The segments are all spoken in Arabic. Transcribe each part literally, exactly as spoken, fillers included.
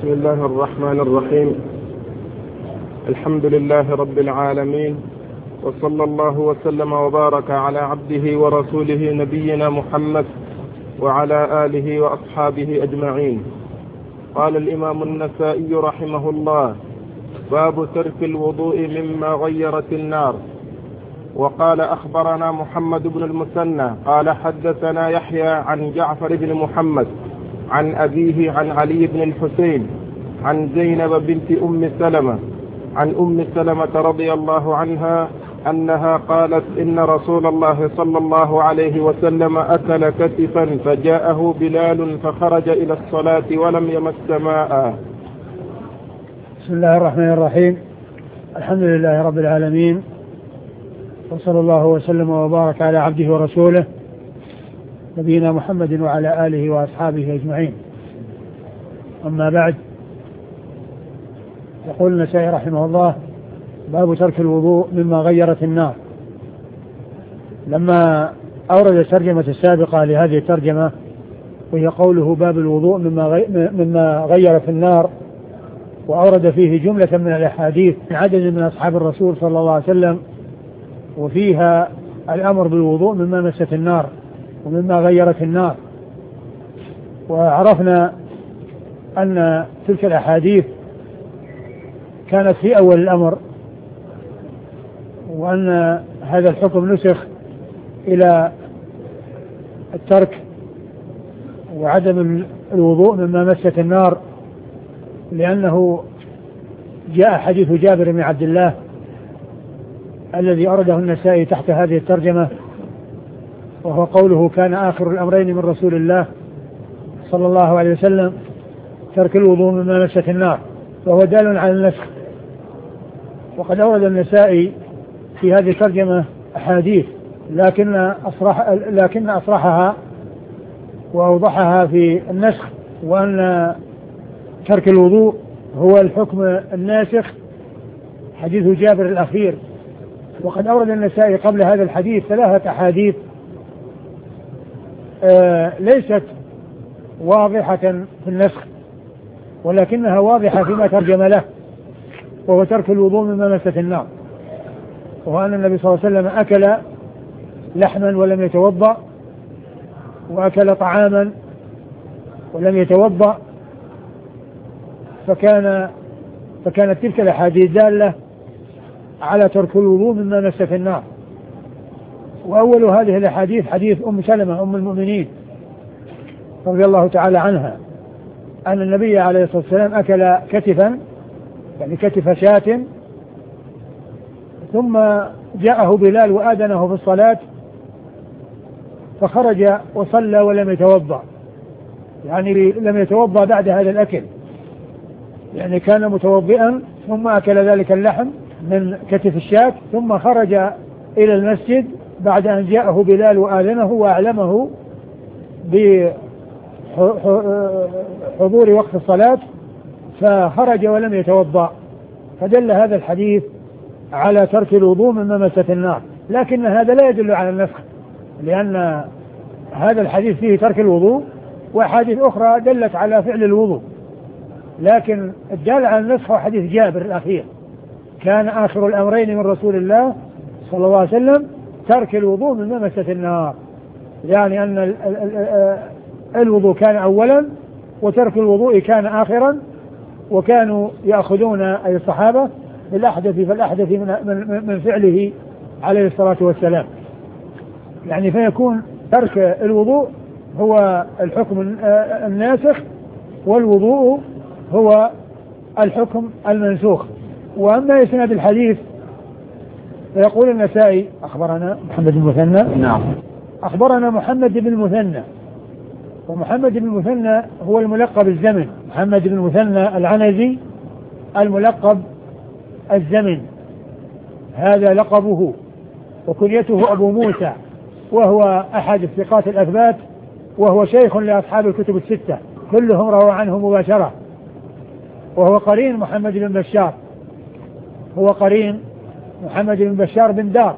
بسم الله الرحمن الرحيم. الحمد لله رب العالمين، وصلى الله وسلم وبارك على عبده ورسوله نبينا محمد وعلى آله وأصحابه أجمعين. قال الإمام النسائي رحمه الله: باب ترك الوضوء مما غيرت النار. وقال: أخبرنا محمد بن المثنى قال حدثنا يحيى عن جعفر بن محمد عن أبيه عن علي بن الحسين عن زينب بنت أم سلمة عن أم سلمة رضي الله عنها أنها قالت: إن رسول الله صلى الله عليه وسلم أكل كتفا فجاءه بلال فخرج إلى الصلاة ولم يمس ماء. بسم الله الرحمن الرحيم. الحمد لله رب العالمين، وصلى الله وسلم وبارك على عبده ورسوله نبينا محمد وعلى آله وأصحابه أجمعين. أما بعد، يقول النسائي رحمه الله: باب ترك الوضوء مما غيرت النار. لما أورد الترجمة السابقة لهذه الترجمة وهي قوله باب الوضوء مما غيرت النار، وأورد فيه جملة من الأحاديث من عدد من أصحاب الرسول صلى الله عليه وسلم، وفيها الأمر بالوضوء مما مست النار ومما غيرت النار. وعرفنا أن تلك الأحاديث كانت في أول الأمر، وأن هذا الحكم نسخ إلى الترك وعدم الوضوء مما مست النار، لأنه جاء حديث جابر بن عبد الله الذي أورده النسائي تحت هذه الترجمة، وهو قوله: كان آخر الأمرين من رسول الله صلى الله عليه وسلم ترك الوضوء مما مست النار، وهو دال على النسخ. وقد أورد النسائي في هذه الترجمة أحاديث، لكن أصرح لكن أصرحها وأوضحها في النسخ، وأن ترك الوضوء هو الحكم الناسخ حديث جابر الأخير. وقد أورد النسائي قبل هذا الحديث ثلاثة أحاديث آه ليست واضحة في النسخ، ولكنها واضحة فيما ترجم له، وهو ترك الوضوء مما مست النار، وأن النبي صلى الله عليه وسلم أكل لحما ولم يتوضأ، وأكل طعاما ولم يتوضأ، فكان فكانت تلك الأحاديث دالة على ترك الوضوء مما مست النار. وأول هذه الأحاديث حديث أم سلمة أم المؤمنين رضي الله تعالى عنها أن النبي عليه الصلاة والسلام أكل كتفا، يعني كتف شاة، ثم جاءه بلال وآذنه في الصلاة فخرج وصلى ولم يتوضأ، يعني لم يتوضأ بعد هذا الأكل، يعني كان متوضئا ثم أكل ذلك اللحم من كتف الشاة، ثم خرج إلى المسجد بعد أن جاءه بلال وآذنه وأعلمه بحضور وقت الصلاة، فخرج ولم يتوضأ. فدل هذا الحديث على ترك الوضوء مما مست النار، لكن هذا لا يدل على النسخ، لأن هذا الحديث فيه ترك الوضوء، وحديث أخرى دلت على فعل الوضوء. لكن الدال على النسخ هو حديث جابر الأخير: كان آخر الأمرين من رسول الله صلى الله عليه وسلم ترك الوضوء مما مست النار، يعني أن الوضوء كان أولا وترك الوضوء كان آخرا، وكانوا يأخذون أي الصحابة بالأحدث فالأحدث من, من, من فعله عليه الصلاة والسلام، يعني فيكون ترك الوضوء هو الحكم الناسخ، والوضوء هو الحكم المنسوخ. وأما إسناد الحديث فيقول النسائي: أخبرنا محمد بن المثنى. نعم. أخبرنا محمد بن المثنى، ومحمد بن المثنى هو الملقب الزمن، محمد بن المثنى العنزي الملقب الزمن، هذا لقبه، وكنيته أبو موسى، وهو أحد الثقات الأثبات، وهو شيخ لأصحاب الكتب الستة، كلهم رووا عنه مباشرة، وهو قرين محمد بن بشار، هو قرين محمد بن بشار بن دار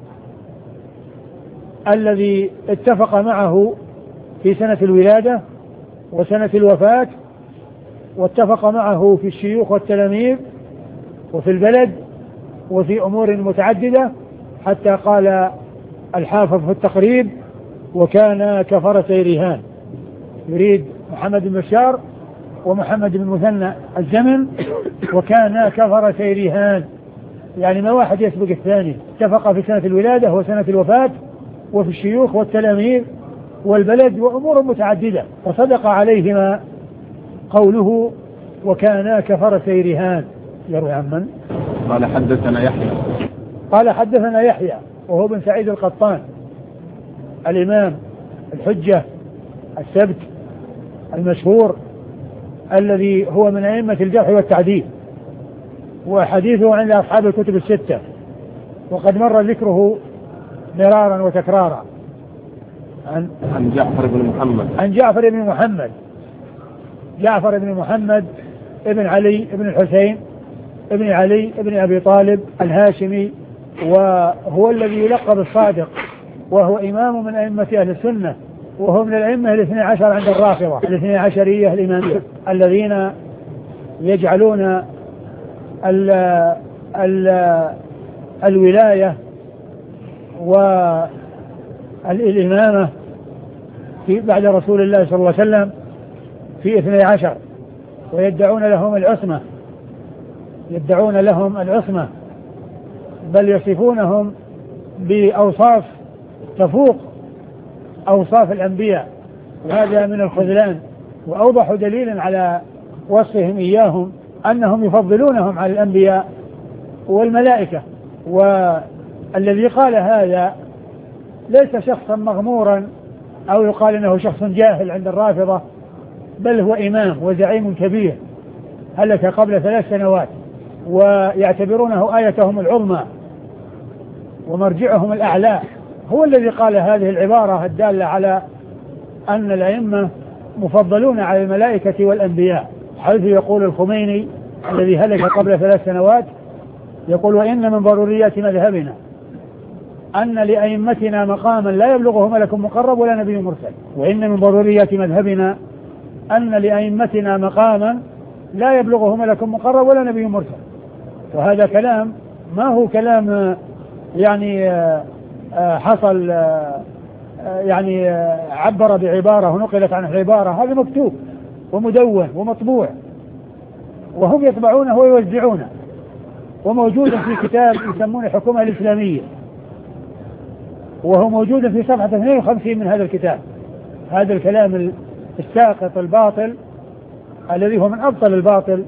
الذي اتفق معه في سنة الولادة وسنة الوفاة واتفق معه في الشيوخ والتلاميذ وفي البلد وفي أمور متعددة، حتى قال الحافظ في التقريب: وكان كفرسي رهان. يريد محمد بن بشار ومحمد بن مثنى الزمن، وكان كفرسي رهان، يعني ما واحد يسبق الثاني. اتفق في سنة الولادة وسنة الوفاة وفي الشيوخ والتلاميذ والبلد وأمور متعددة، وصدق عليهما قوله وكان كفرسي رهان. يروي عن من؟ قال حدثنا يحيى قال حدثنا يحيى وهو بن سعيد القطان الإمام الحجة السبت المشهور الذي هو من أئمة الجرح والتعديل، وحديثه عند أصحاب الكتب الستة، وقد مر ذكره مرارا وتكرارا. عن, عن جعفر بن محمد عن جعفر بن محمد جعفر بن محمد ابن علي ابن الحسين ابن علي ابن أبي طالب الهاشمي، وهو الذي يلقب الصادق، وهو إمام من أئمة أهل السنة، وهو من الأئمة الاثني عشر عند الرافضة الاثني عشرية الإمامية الذين يجعلون ال ال الولاية والإمامة في بعد رسول الله صلى الله عليه وسلم في اثني عشر، ويدعون لهم العصمة يدعون لهم العصمة بل يصفونهم بأوصاف تفوق أوصاف الأنبياء، وهذا من الخذلان. وأوضح دليل على وصفهم إياهم أنهم يفضلونهم على الأنبياء والملائكة. والذي قال هذا ليس شخصا مغمورا أو يقال إنه شخص جاهل عند الرافضة، بل هو إمام وزعيم كبير هلك قبل ثلاث سنوات، ويعتبرونه آيتهم العظمى ومرجعهم الأعلى. هو الذي قال هذه العبارة الدالة على أن الأئمة مفضلون على الملائكة والأنبياء، حيث يقول الخميني الذي هلك قبل ثلاث سنوات، يقول: وإن من ضروريات مذهبنا أن لأئمتنا مقاما لا يبلغه ملك مقرب ولا نبي مرسل. وإن من ضروريات مذهبنا أن لأئمتنا مقاما لا يبلغه ملك مقرب ولا نبي مرسل. وهذا كلام ما هو كلام يعني حصل يعني عبر بعبارة ونقلت عن العبارة، هذا مكتوب ومدون ومطبوع، وهم يطبعونه ويوزعونه، وموجود في كتاب يسمونه حكومة الإسلامية، وهو موجود في صفحة اثنين وخمسين من هذا الكتاب. هذا الكلام الساقط الباطل الذي هو من أبطل الباطل،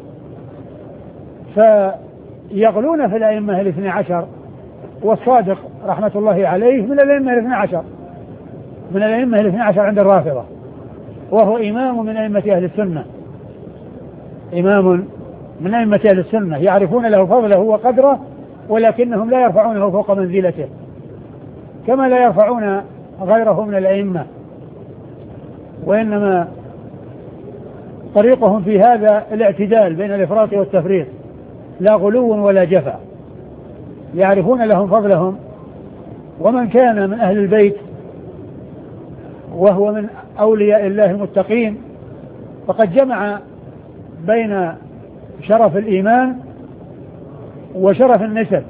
فيغلون في الأئمة الاثني عشر، والصادق رحمة الله عليه من الأئمة الاثني عشر من الأئمة الاثني عشر عند الرافضة، وهو إمام من أئمة أهل السنة إمام من أئمة أهل السنة يعرفون له فضله وقدره، ولكنهم لا يرفعونه فوق منزلته كما لا يرفعون غيره من الأئمة، وإنما طريقهم في هذا الاعتدال بين الإفراط والتفريط، لا غلو ولا جفا. يعرفون لهم فضلهم، ومن كان من أهل البيت وهو من أولياء الله المتقين فقد جمع بين شرف الإيمان وشرف النسب.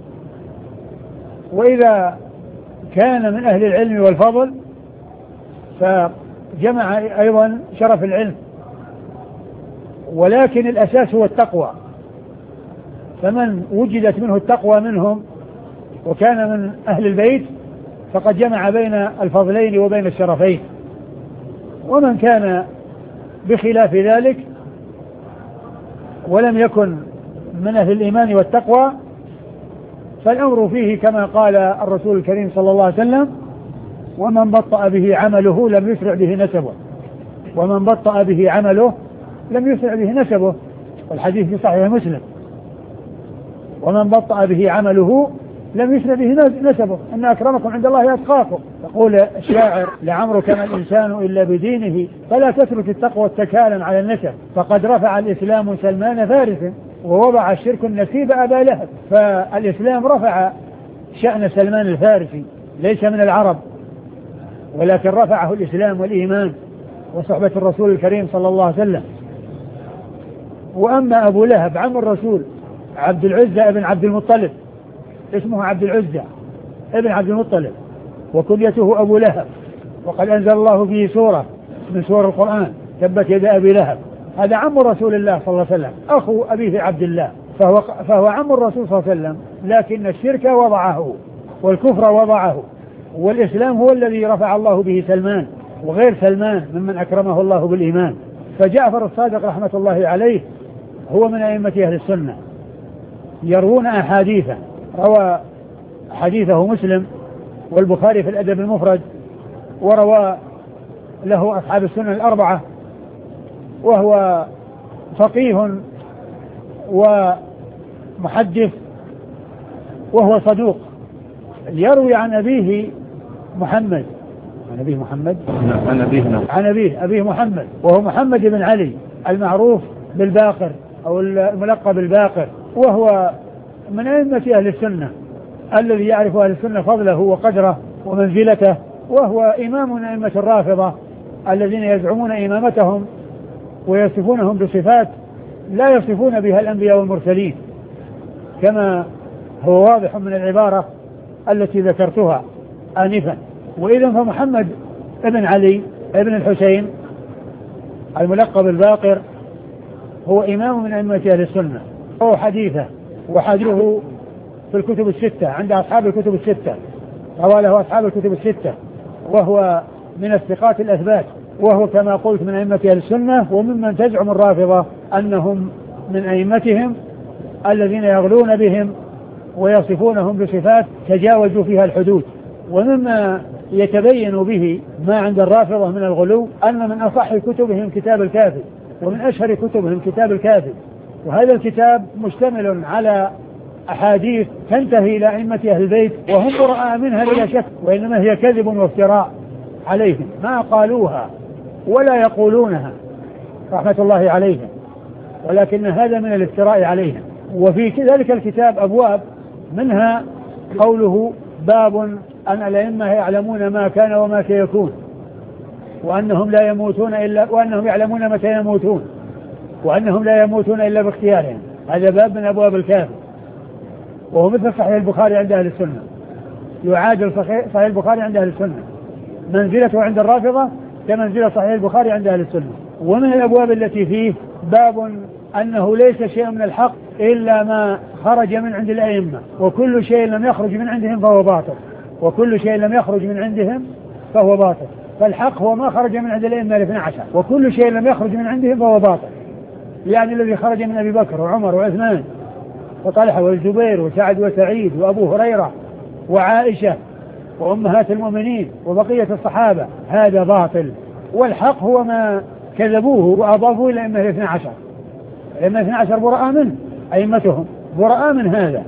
وإذا كان من أهل العلم والفضل فجمع أيضا شرف العلم، ولكن الأساس هو التقوى، فمن وجدت منه التقوى منهم وكان من أهل البيت فقد جمع بين الفضلين وبين الشرفين. ومن كان بخلاف ذلك ولم يكن من أهل الإيمان والتقوى فالأمر فيه كما قال الرسول الكريم صلى الله عليه وسلم: ومن بطأ به عمله لم يسرع به نسبه ومن بطأ به عمله لم يسرع به نسبه والحديث في صحيح مسلم: ومن بطأ به عمله لم يسرع به نسبه إن أكرمكم عند الله أتقاكم. يقول الشاعر: لعمرك ما الإنسان إلا بدينه فلا تترك التقوى اتكالا على النسب، فقد رفع الإسلام سلمان فارس ووضع الشرك النسيب أبا لهب. فالإسلام رفع شأن سلمان الفارسي، ليس من العرب، ولكن رفعه الإسلام والإيمان وصحبة الرسول الكريم صلى الله عليه وسلم. وأما أبو لهب عم الرسول عبد العزى ابن عبد المطلب، اسمه عبد العزى ابن عبد المطلب وكنيته أبو لهب، وقد أنزل الله فيه سورة من سور القرآن تبت يد أبي لهب. هذا عم رسول الله صلى الله عليه وسلم أخو أبيه عبد الله، فهو, فهو عم الرسول صلى الله عليه وسلم، لكن الشرك وضعه والكفر وضعه، والإسلام هو الذي رفع الله به سلمان وغير سلمان ممن أكرمه الله بالإيمان. فجعفر الصادق رحمة الله عليه هو من أئمة أهل السنة، يروون أحاديثا، روى حديثه مسلم والبخاري في الأدب المفرد، وروى له أصحاب السنة الأربعة، وهو فقيه ومحدث وهو صدوق. يروي عن أبيه محمد عن أبيه محمد عن أبيه عن أبيه أبيه محمد، وهو محمد بن علي المعروف بالباقر أو الملقب بالباقر، وهو من أئمة أهل السنة الذي يعرف أهل السنة فضله وقدره ومنزلته، وهو إمام من أئمة الرافضة الذين يزعمون إمامتهم ويصفونهم بصفات لا يصفون بها الأنبياء والمرسلين كما هو واضح من العبارة التي ذكرتها آنفا. وإذن فمحمد ابن علي ابن الحسين الملقب الباقر هو إمام من أئمة أهل السنة، هو حديثه وحديثه في الكتب الستة عند أصحاب الكتب الستة، روى له أصحاب الكتب الستة، وهو من الثقات الأثبات، وهو كما قلت من أئمة أهل السنة، وممن تزعم الرافضة أنهم من أئمتهم الذين يغلون بهم ويصفونهم بصفات تجاوزوا فيها الحدود. ومما يتبين به ما عند الرافضة من الغلو أن من أصح كتبهم كتاب الكافي، ومن أشهر كتبهم كتاب الكافي، وهذا الكتاب مشتمل على أحاديث تنتهي إلى أئمة أهل البيت وهم براء منها بلا شك، وإنما هي كذب وافتراء عليهم، ما قالوها ولا يقولونها رحمة الله عليهم، ولكن هذا من الافتراء عليهم. وفي ذلك الكتاب أبواب، منها قوله باب أن الأئمة يعلمون ما كان وما سيكون، وأنهم لا يموتون إلا وأنهم يعلمون متى يموتون، وأنهم لا يموتون إلا باختيارهم. هذا باب من أبواب الكافي، وهو مثل صحيح البخاري عند أهل السنة، يعادل صحيح البخاري عند أهل السنة، منزلته عند الرافضة كمنزلة صحيح البخاري عند أهل السنة. ومن الأبواب التي فيه باب أنه ليس شيء من الحق إلا ما خرج من عند الأئمة، وكل شيء لم يخرج من عندهم فهو باطل، وكل شيء لم يخرج من عندهم فهو باطل. فالحق هو ما خرج من عند الأئمة الاثنى عشر، وكل شيء لم يخرج من عندهم فهو باطل، يعني الذي خرج من أبي بكر وعمر وعثمان وطلحة والزبير وسعد وسعيد وأبو هريرة وعائشة وأمهات المؤمنين وبقية الصحابة هذا باطل، والحق هو ما كذبوه وأضافوه إلى الأئمة الاثنى عشر. الأئمة الاثنى عشر براء منه، أئمتهم براء من هذا.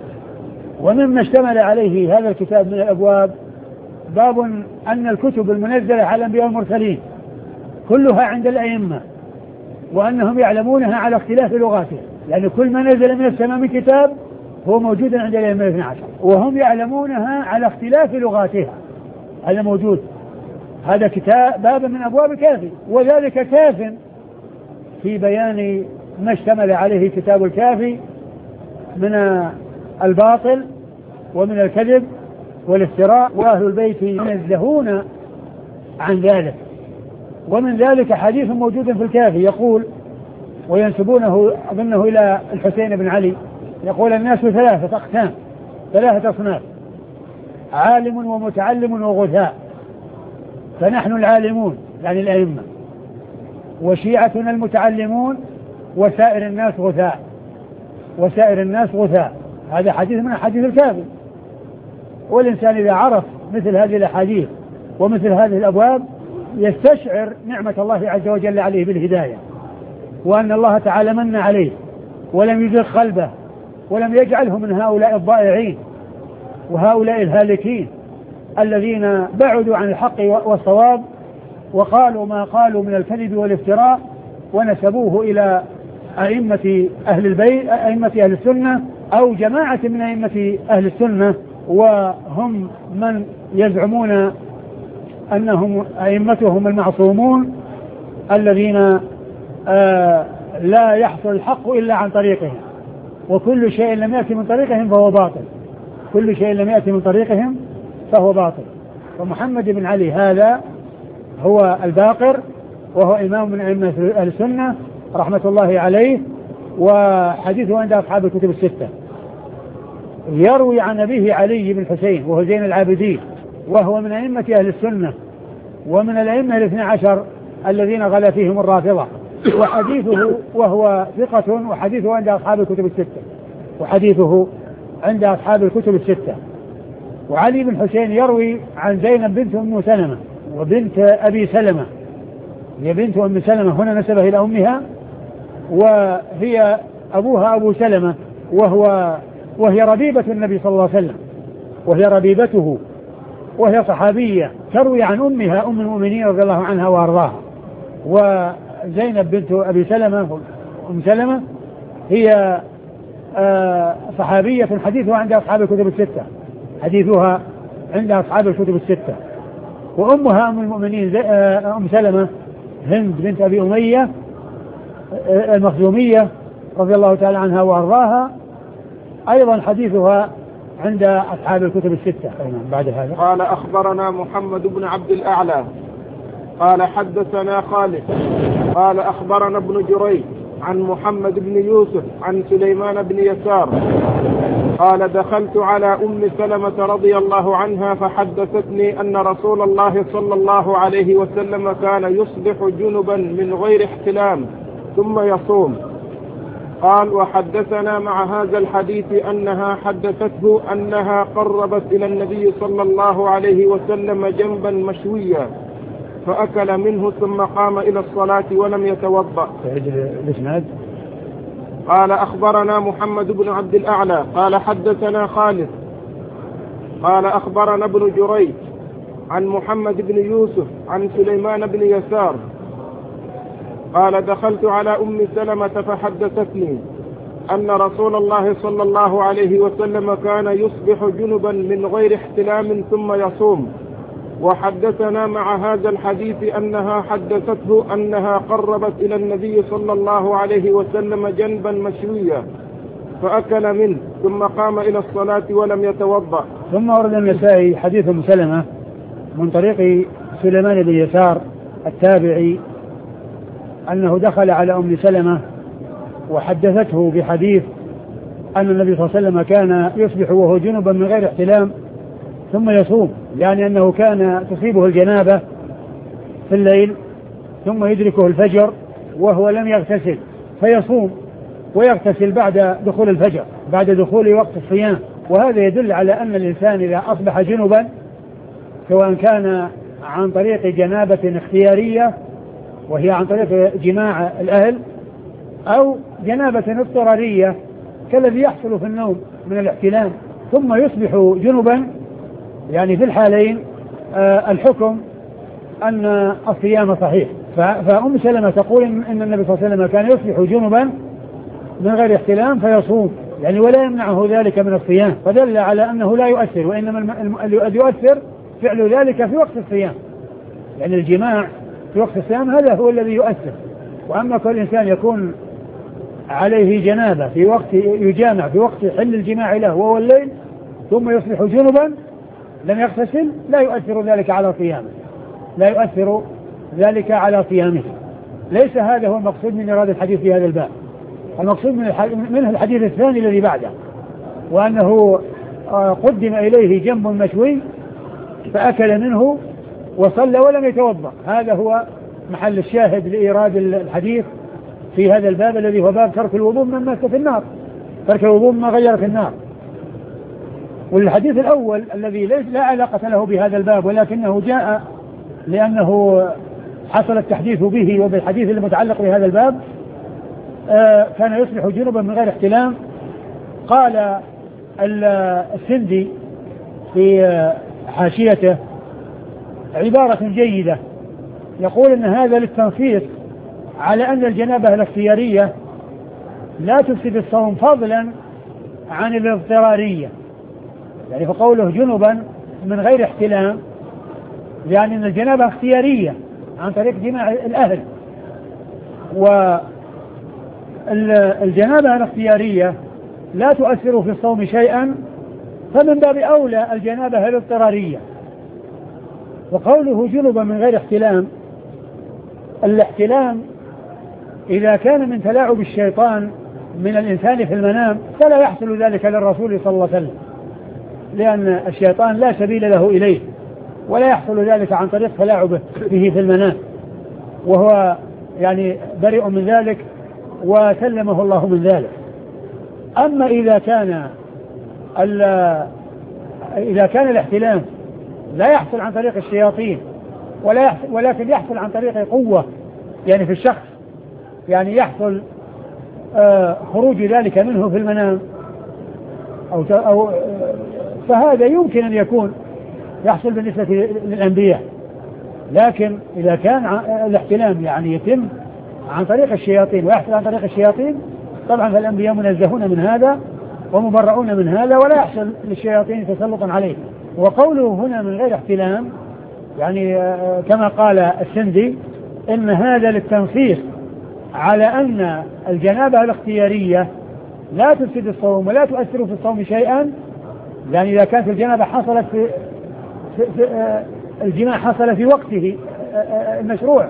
ومما اشتمل عليه هذا الكتاب من الأبواب باب أن الكتب المنزلة على الأنبياء والمرسلين كلها عند الأئمة، وأنهم يعلمونها على اختلاف لغاتها، يعني كل ما نزل من السماء من كتاب هو موجود عند الأئمة الاثنى عشر، وهم يعلمونها على اختلاف لغاتها، هذا موجود. هذا كتاب باب من أبواب الكافي، وذلك كاف في بيان ما اشتمل عليه كتاب الكافي من الباطل ومن الكذب والافتراء، وأهل البيت ينزهون عن ذلك. ومن ذلك حديث موجود في الكافي يقول، وينسبونه أظنه إلى الحسين بن علي، يقول الناس ثلاثة أقسام، ثلاثة أصناف: عالم ومتعلم وغثاء، فنحن العالمون يعني الأئمة، وشيعتنا المتعلمون، وسائر الناس غثاء، وسائر الناس غثاء. هذا حديث من حديث الكافي. والإنسان إذا عرف مثل هذه الأحاديث ومثل هذه الأبواب يستشعر نعمة الله عز وجل عليه بالهداية، وأن الله تعالى من عليه ولم يزغ قلبه ولم يجعله من هؤلاء الضائعين وهؤلاء الهالكين الذين بعدوا عن الحق والصواب وقالوا ما قالوا من الكذب والافتراء، ونسبوه إلى أئمة أهل البيت، أئمة أهل السنة أو جماعة من أئمة أهل السنة، وهم من يزعمون أنهم أئمتهم المعصومون الذين آآ لا يحصل الحق إلا عن طريقهم، وكل شيء لم يأتي من طريقهم فهو باطل، كل شيء لم يأتي من طريقهم فهو باطل. ومحمد بن علي هذا هو الباقر، وهو إمام من أئمة أهل السنة رحمة الله عليه، وحديثه عند أصحاب الكتب الستة. يروي عن أبيه علي بن حسين وهو زين العابدين، وهو من أئمة أهل السنة ومن الأئمة الاثنى عشر الذين غلا فيهم الرافضة، وحديثه وهو ثقة، وحديثه عند أصحاب الكتب الستة وحديثه عند أصحاب الكتب الستة. وعلي بن حسين يروي عن زينب بنت أم سلمة وبنت أبي سلمة، هي بنت أم سلمة هنا نسبه إلى أمها، وهي أبوها أبو سلمة، وهو وهي ربيبة النبي صلى الله عليه وسلم، وهي ربيبته، وهي صحابية تروي عن أمها أم المؤمنين رضي الله عنها وأرضاها. وزينب بنت أبي سلمة أم سلمة هي صحابية حديثها عند أصحاب الكتب الستة، حديثها عند أصحاب الكتب الستة. وأمها أم المؤمنين أم سلمة هند بنت أبي أمية المخزومية رضي الله تعالى عنها وأرضاها، أيضا حديثها عند أصحاب الكتب الستة. بعد هذا قال أخبرنا محمد بن عبد الأعلى قال حدثنا خالد قال أخبرنا ابن جريج عن محمد بن يوسف عن سليمان بن يسار قال دخلت على أم سلمة رضي الله عنها فحدثتني أن رسول الله صلى الله عليه وسلم كان يصبح جنبا من غير احتلام ثم يصوم. قال وحدثنا مع هذا الحديث أنها حدثته أنها قربت إلى النبي صلى الله عليه وسلم جنبا مشويا فأكل منه ثم قام إلى الصلاة ولم يتوضأ. قال أخبرنا محمد بن عبد الأعلى قال حدثنا خالد قال أخبرنا ابن جريج عن محمد بن يوسف عن سليمان بن يسار قال دخلت على أم سلمة فحدثتني أن رسول الله صلى الله عليه وسلم كان يصبح جنبا من غير احتلام ثم يصوم. وحدثنا مع هذا الحديث أنها حدثته أنها قربت إلى النبي صلى الله عليه وسلم جنبا مشويا فأكل منه ثم قام إلى الصلاة ولم يتوضأ. ثم ورد النسائي حديث أم سلمة من طريق سليمان بن يسار التابعي أنه دخل على أم سلمة وحدثته بحديث أن النبي صلى الله عليه وسلم كان يصبح وهو جنبا من غير احتلام ثم يصوم، يعني أنه كان تصيبه الجنابة في الليل ثم يدركه الفجر وهو لم يغتسل فيصوم ويغتسل بعد دخول الفجر بعد دخول وقت الصيام. وهذا يدل على أن الإنسان إذا أصبح جنبا سواء كان عن طريق جنابة اختيارية وهي عن طريق جماع الأهل أو جنابة اضطرارية كالذي يحصل في النوم من الاحتلام ثم يصبح جنبا، يعني في الحالين آه الحكم أن الصيام صحيح. فأم سلمة تقول إن النبي صلى الله عليه وسلم كان يصبح جنبا من غير احتلام فيصوم، يعني ولا يمنعه ذلك من الصيام، فدل على أنه لا يؤثر، وإنما الذي يؤثر فعل ذلك في وقت الصيام، يعني الجماع في وقت الصيام هذا هو الذي يؤثر. وأما كل إنسان يكون عليه جنابة في وقت يجامع في وقت حل الجماع له وهو الليل ثم يصبح جنبا لم يغتسل لا يؤثر ذلك على صيامه لا يؤثر ذلك على صيامه. ليس هذا هو المقصود من إرادة الحديث في هذا الباب. المقصود منه الحديث الثاني الذي بعده، وأنه قدم إليه جنب مشوي فأكل منه وصلى ولم يتوضأ. هذا هو محل الشاهد لإيراد الحديث في هذا الباب الذي هو باب ترك الوضوء مما مس في النار، ترك الوضوء مما غير في النار. والحديث الأول الذي ليس لا علاقة له بهذا الباب ولكنه جاء لأنه حصل التحديث به وبالحديث المتعلق بهذا الباب آه كان يصبح جنبا من غير احتلام. قال السندي في حاشيته عبارة جيدة يقول إن هذا للتنصيص على أن الجنابة الاختيارية لا تفسد الصوم فضلا عن الاضطرارية، يعني فقوله جنبا من غير احتلام يعني أن الجنابة اختيارية عن طريق جماع الأهل، الجنابة الاختيارية لا تؤثر في الصوم شيئا، فمن باب أولى الجنابة الاضطرارية. وقوله جنبا من غير احتلام، الاحتلام إذا كان من تلاعب الشيطان من الإنسان في المنام فلا يحصل ذلك للرسول صلى الله عليه وسلم، لأن الشيطان لا سبيل له إليه، ولا يحصل ذلك عن طريق تلاعبه به في المنام، وهو يعني بريء من ذلك وسلمه الله من ذلك. أما إذا كان إذا كان الاحتلام لا يحصل عن طريق الشياطين ولا يحصل ولكن يحصل عن طريق قوة يعني في الشخص، يعني يحصل آه خروج ذلك منه في المنام أو, أو آه فهذا يمكن أن يكون يحصل بالنسبة للأنبياء. لكن إذا كان الاحتلام يعني يتم عن طريق الشياطين ويحصل عن طريق الشياطين، طبعا فالأنبياء منزهون من هذا ومبرعون من هذا، ولا يحصل للشياطين تسلطا عليه. وقوله هنا من غير احتلام يعني آه كما قال السندي إن هذا للتنصيص على أن الجنابة الاختيارية لا تفسد الصوم ولا تؤثر في الصوم شيئا، يعني إذا كانت الجنابة حصلت في, في, في آه الجماع حصل في وقته آه المشروع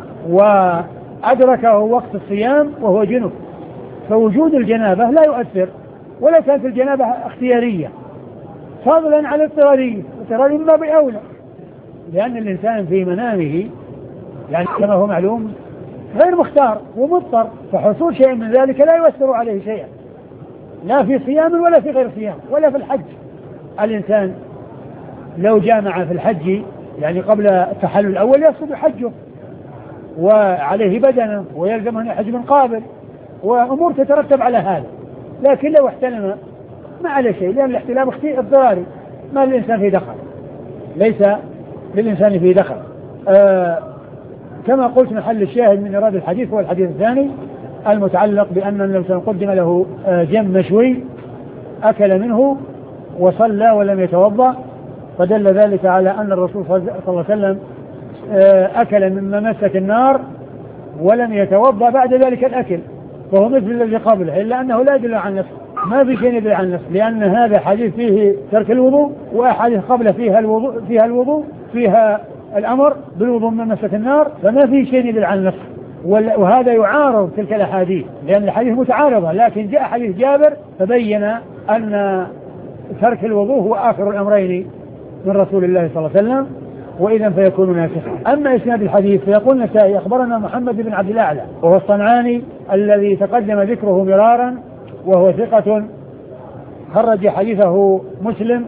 وأدركه وقت الصيام وهو جنب، فوجود الجنابة لا يؤثر ولا كانت الجنابة اختيارية، فضلا عن الاضطرارية. الاضطرارية ما بأولى، لأن الإنسان في منامه يعني كما هو معلوم غير مختار ومضطر، فحصول شيء من ذلك لا يؤثر عليه شيئا، لا في صيام ولا في غير صيام ولا في الحج. الإنسان لو جامع في الحج يعني قبل التحلل الأول يفسد حجه وعليه بدنه ويلزمه أن يحج من قابل وأمور تترتب على هذا، لكن لو احتلم ما عليه شيء، لأن الاحتلام اضطراري ما للإنسان فيه دخل، ليس للإنسان فيه دخل. آه كما قلت محل الشاهد من إرادة الحديث هو الحديث الثاني المتعلق بأن النبي قدم له جم مشوي أكل منه وصلى ولم يتوضأ، فدل ذلك على أن الرسول صلى الله عليه وسلم أكل مما مست النار ولم يتوضأ بعد ذلك الأكل، فهو مثل الذي قبله، إلا أنه لا يدل عن نفسه، ما في شيء يدل عن نفسه، لأن هذا حديث فيه ترك الوضوء، وأحاديث قبله فيها الوضوء فيها الوضوء فيها الأمر بالوضوء من مست النار، فما في شيء يدل عن نفسه. وهذا يعارض تلك الأحاديث، لأن الحديث متعارضة، لكن جاء حديث جابر فبين أن ترك الوضوء هو آخر الأمرين من رسول الله صلى الله عليه وسلم، وإذا فيكون ناسخا. أما إسناد الحديث فيقول النسائي أخبرنا محمد بن عبد الأعلى وهو الصنعاني الذي تقدم ذكره مرارا، وهو ثقة خرج حديثه مسلم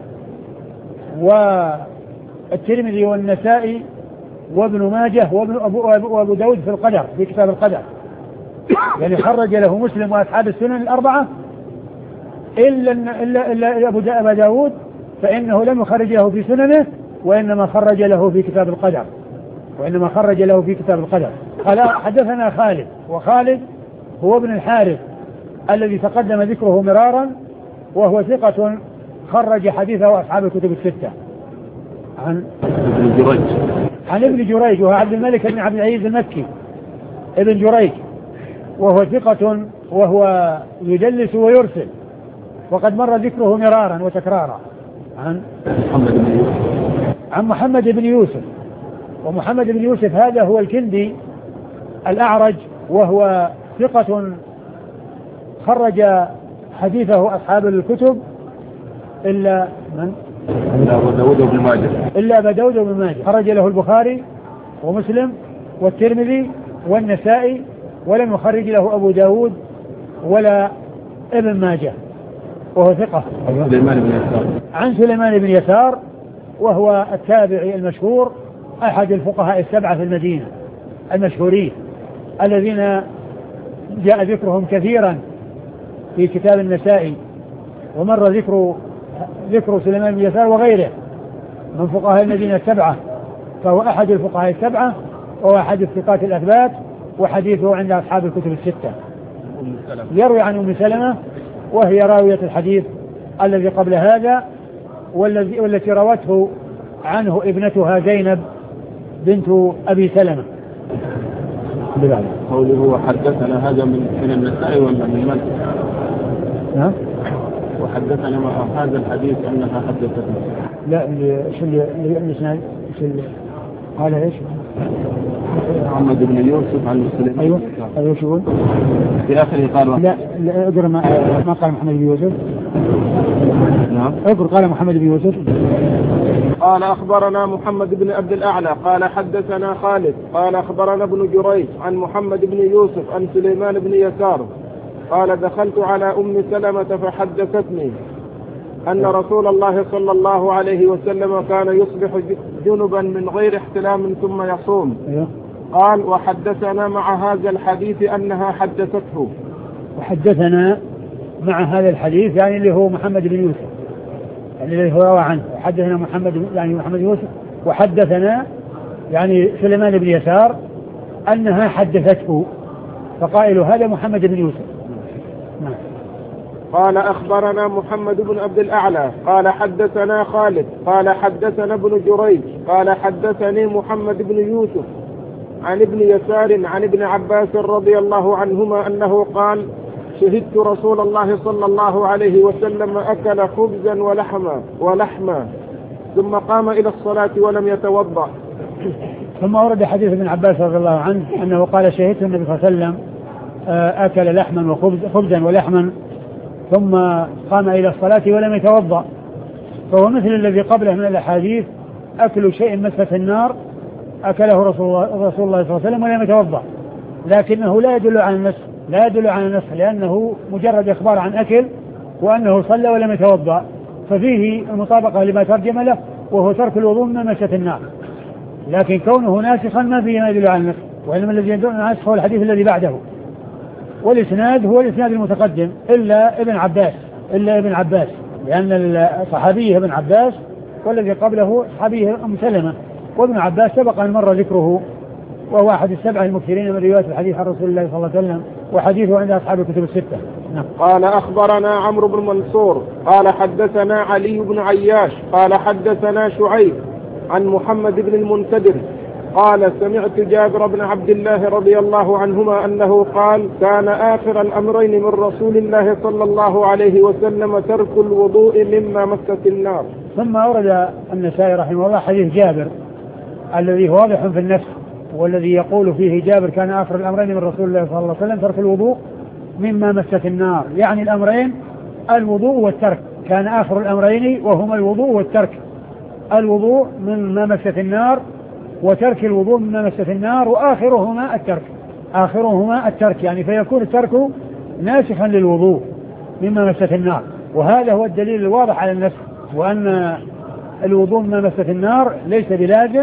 والترمذي والنسائي وابن ماجه وابن أبو, أبو داود في القدر في كتاب القدر، يعني خرج له مسلم وأصحاب السنن الأربعة إلا, إلا, إلا أبو داود فإنه لم يخرج له في سننه، وإنما خرج له في كتاب القدر وإنما خرج له في كتاب القدر. قال حدثنا خالد، وخالد هو ابن الحارث الذي تقدم ذكره مرارا، وهو ثقة خرج حديثه أصحاب الكتب الستة. عن ابن جريج عن ابن جريج وهو عبد الملك بن عبد العزيز المكي ابن جريج، وهو ثقة وهو يدلس ويرسل، وقد مر ذكره مرارا وتكرارا. عن محمد بن يوسف عن محمد بن يوسف ومحمد بن يوسف هذا هو الكندي الأعرج، وهو ثقة خرج حديثه أصحاب الكتب إلا من؟ إلا أبو داود وابن ماجه إلا أبو داود وابن ماجه، خرج له البخاري ومسلم والترمذي والنسائي، ولم يخرج له أبو داود ولا ابن ماجه، وهو ثقة. سليمان بن يسار عن سليمان بن يسار وهو التابعي المشهور أحد الفقهاء السبعة في المدينة المشهورين الذين جاء ذكرهم كثيرا في كتاب النسائي، ومر ذكر ذكر سليمان بن يسار وغيره من فقهاء المدينة السبعة، فهو أحد الفقهاء السبعة وهو أحد الثقات الأثبات، وحديثه عند أصحاب الكتب الستة. يروي عن أم سلمة وهي راوية الحديث الذي قبل هذا، والذي والتي روته عنه ابنتها زينب بنت أبي سلمة. بذلك. قوله وحدثنا هذا من من النسائي ولا من من؟ نعم. وحدثنا مع هذا الحديث أنها حدثتنا. لا شو اللي الإسناد شو اللي قال إيش؟ محمد بن يوسف عن مسلم. أيوة أيوة شو يقول؟ في آخره قال لا لا أقرأ ما ما قال محمد بن يوسف. نعم. أقرأ قال محمد بن يوسف. قال أخبرنا محمد بن عبد الأعلى قال حدثنا خالد قال أخبرنا ابن جريج عن محمد بن يوسف عن سليمان بن يسار قال دخلت على أم سلمة فحدثتني أن رسول الله صلى الله عليه وسلم كان يصبح جنبا من غير احتلام ثم يصوم. قال وحدثنا مع هذا الحديث أنها حدثته. وحدثنا مع هذا الحديث يعني اللي هو محمد بن يوسف يعني اللي هو روى عنه. حدثنا محمد يعني محمد يوسف وحدثنا يعني سليمان بن يسار أنها حدثته فقائل هذا محمد بن يوسف. نعم. قال أخبرنا محمد بن عبد الأعلى قال حدثنا خالد قال حدثنا ابن جريج قال حدثني محمد بن يوسف عن ابن يسار عن ابن عباس رضي الله عنهما أنه قال شهدت رسول الله صلى الله عليه وسلم أكل خبزا ولحما ولحما ثم قام إلى الصلاة ولم يتوضأ. ثم ورد حديث ابن عباس رضي الله عنه أنه قال شهدت النبي صلى الله عليه وسلم أكل لحما وخبز خبزا ولحما ثم قام إلى الصلاة ولم يتوضأ. فهو مثل الذي قبله من الأحاديث أكل شيء مسة النار أكله رسول الله, رسول الله صلى الله عليه وسلم ولم يتوضأ لكنه لا يدل على النسخ لا يدل على النسخ لأنه مجرد إخبار عن أكل وأنه صلى ولم يتوضأ ففيه المطابقة لما ترجم له وهو ترك الوضوء من مسة النار. لكن كونه ناسخا ما فيه ما يدل على النسخ وإنما الذي يدل على النسخ هو الحديث الذي بعده والإسناد هو الإسناد المتقدم إلا ابن عباس إلا ابن عباس لأن الصحابي ابن عباس والذي قبله صحابي أم سلمة وابن عباس سبق أن مر ذكره وهو أحد السبعة المكثرين من رواية الحديث عن رسول الله صلى الله عليه وسلم وحديثه عند أصحاب الكتب الستة. نعم. قال أخبرنا عمرو بن منصور قال حدثنا علي بن عياش قال حدثنا شعيب عن محمد بن المنكدر قال سمعت جابر بن عبد الله رضي الله عنهما أنه قال كان آخر الأمرين من رسول الله صلى الله عليه وسلم ترك الوضوء مما مست النار. ثم أورد النسائي رحمه الله حديث جابر الذي واضح في النسخ والذي يقول فيه جابر كان آخر الأمرين من رسول الله صلى الله عليه وسلم ترك الوضوء مما مست النار يعني الأمرين الوضوء والترك كان آخر الأمرين وهما الوضوء والترك الوضوء مما مست النار وترك الوضوء مما مست النار وآخرهما الترك آخرهما الترك يعني فيكون الترك ناسخا للوضوء مما مست النار وهذا هو الدليل الواضح على النسخ وأن الوضوء مما مست النار ليس بلازم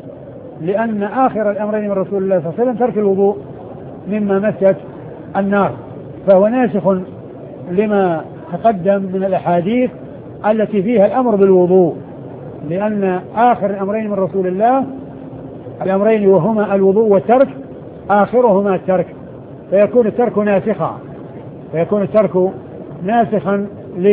لأن آخر الأمرين من رسول الله صلى الله عليه وسلم ترك الوضوء مما مست النار فهو ناسخ لما تقدم من الأحاديث التي فيها الأمر بالوضوء لأن آخر الأمرين من رسول الله الأمرين وهما الوضوء والترك آخرهما الترك فيكون الترك ناسخا فيكون الترك ناسخا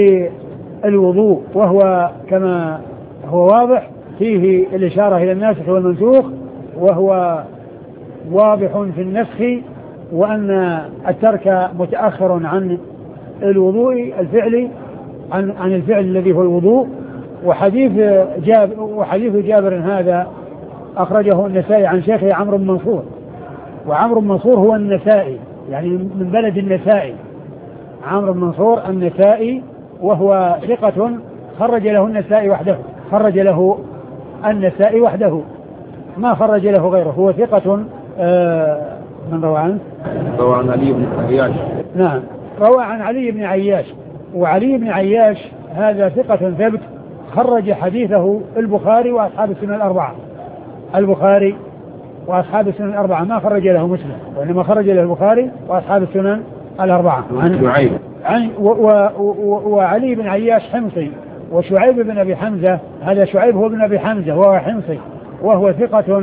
للوضوء وهو كما هو واضح فيه الإشارة إلى الناسخ والمنسوخ وهو واضح في النسخ وأن الترك متأخر عن الوضوء الفعلي عن عن الفعل الذي هو الوضوء. وحديث جابر وحديث جابر هذا أخرجه النسائي عن شيخه عمرو بن منصور وعمرو بن منصور هو النسائي يعني من بلد النسائي عمرو بن منصور النسائي وهو ثقة خرج له النسائي وحده خرج له النسائي وحده ما خرج له غيره هو ثقة آه من روى عنه روى عن علي بن عياش. نعم روى عن علي بن عياش وعلي بن عياش هذا ثقة ثبت خرج حديثه البخاري وأصحاب السنن الأربعة البخاري وأصحاب السنن الأربعة ما خرج له مسلم وإنما خرج له البخاري وأصحاب السنن الأربعة عن شعيب عن و و و وعلي بن عياش حمصي وشعيب بن أبي حمزة هذا شعيب هو ابن أبي حمزة وهو حمصي وهو ثقة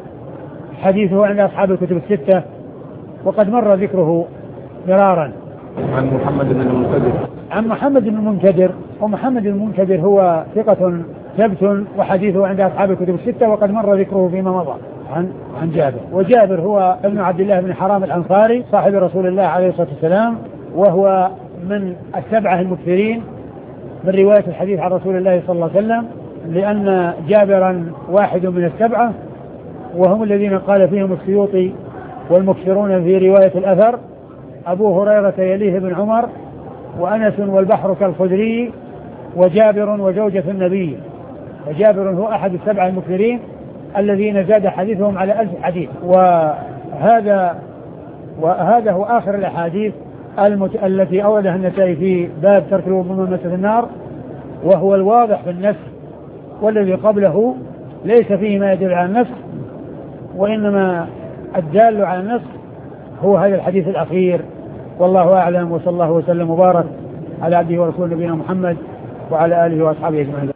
حديثه عند أصحاب الكتب الستة وقد مر ذكره مرارا. عن محمد بن المنكدر عن محمد بن المنكدر ومحمد المنكدر هو ثقة ثبت وحديثه عند أصحاب الكتب الستة، وقد مر ذكره فيما مضى عن عن جابر. وجابر هو ابن عبد الله بن حرام الأنصاري صاحب رسول الله عليه الصلاة والسلام، وهو من السبعة المكثرين من رواية الحديث عن رسول الله صلى الله عليه وسلم، لأن جابرا واحد من السبعة، وهم الذين قال فيهم السيوطي والمكثرون في رواية الأثر: أبو هريرة يليه بن عمر، وأنس والبحر كالخدري، وجابر وزوجة النبي. وجابر هو أحد السبعة المكثرين الذين زاد حديثهم على ألف حديث. وهذا وهذا هو آخر الأحاديث المت... التي أوردها النسائي في باب ترك الوضوء من مسة النار، وهو الواضح في النسخ، والذي قبله ليس فيه ما يدل على النسخ، وإنما الدال على النسخ هو هذا الحديث الأخير. والله أعلم، وصلى الله وسلم وبارك على عبده ورسوله نبينا محمد وعلى آله وأصحابه أجمعين.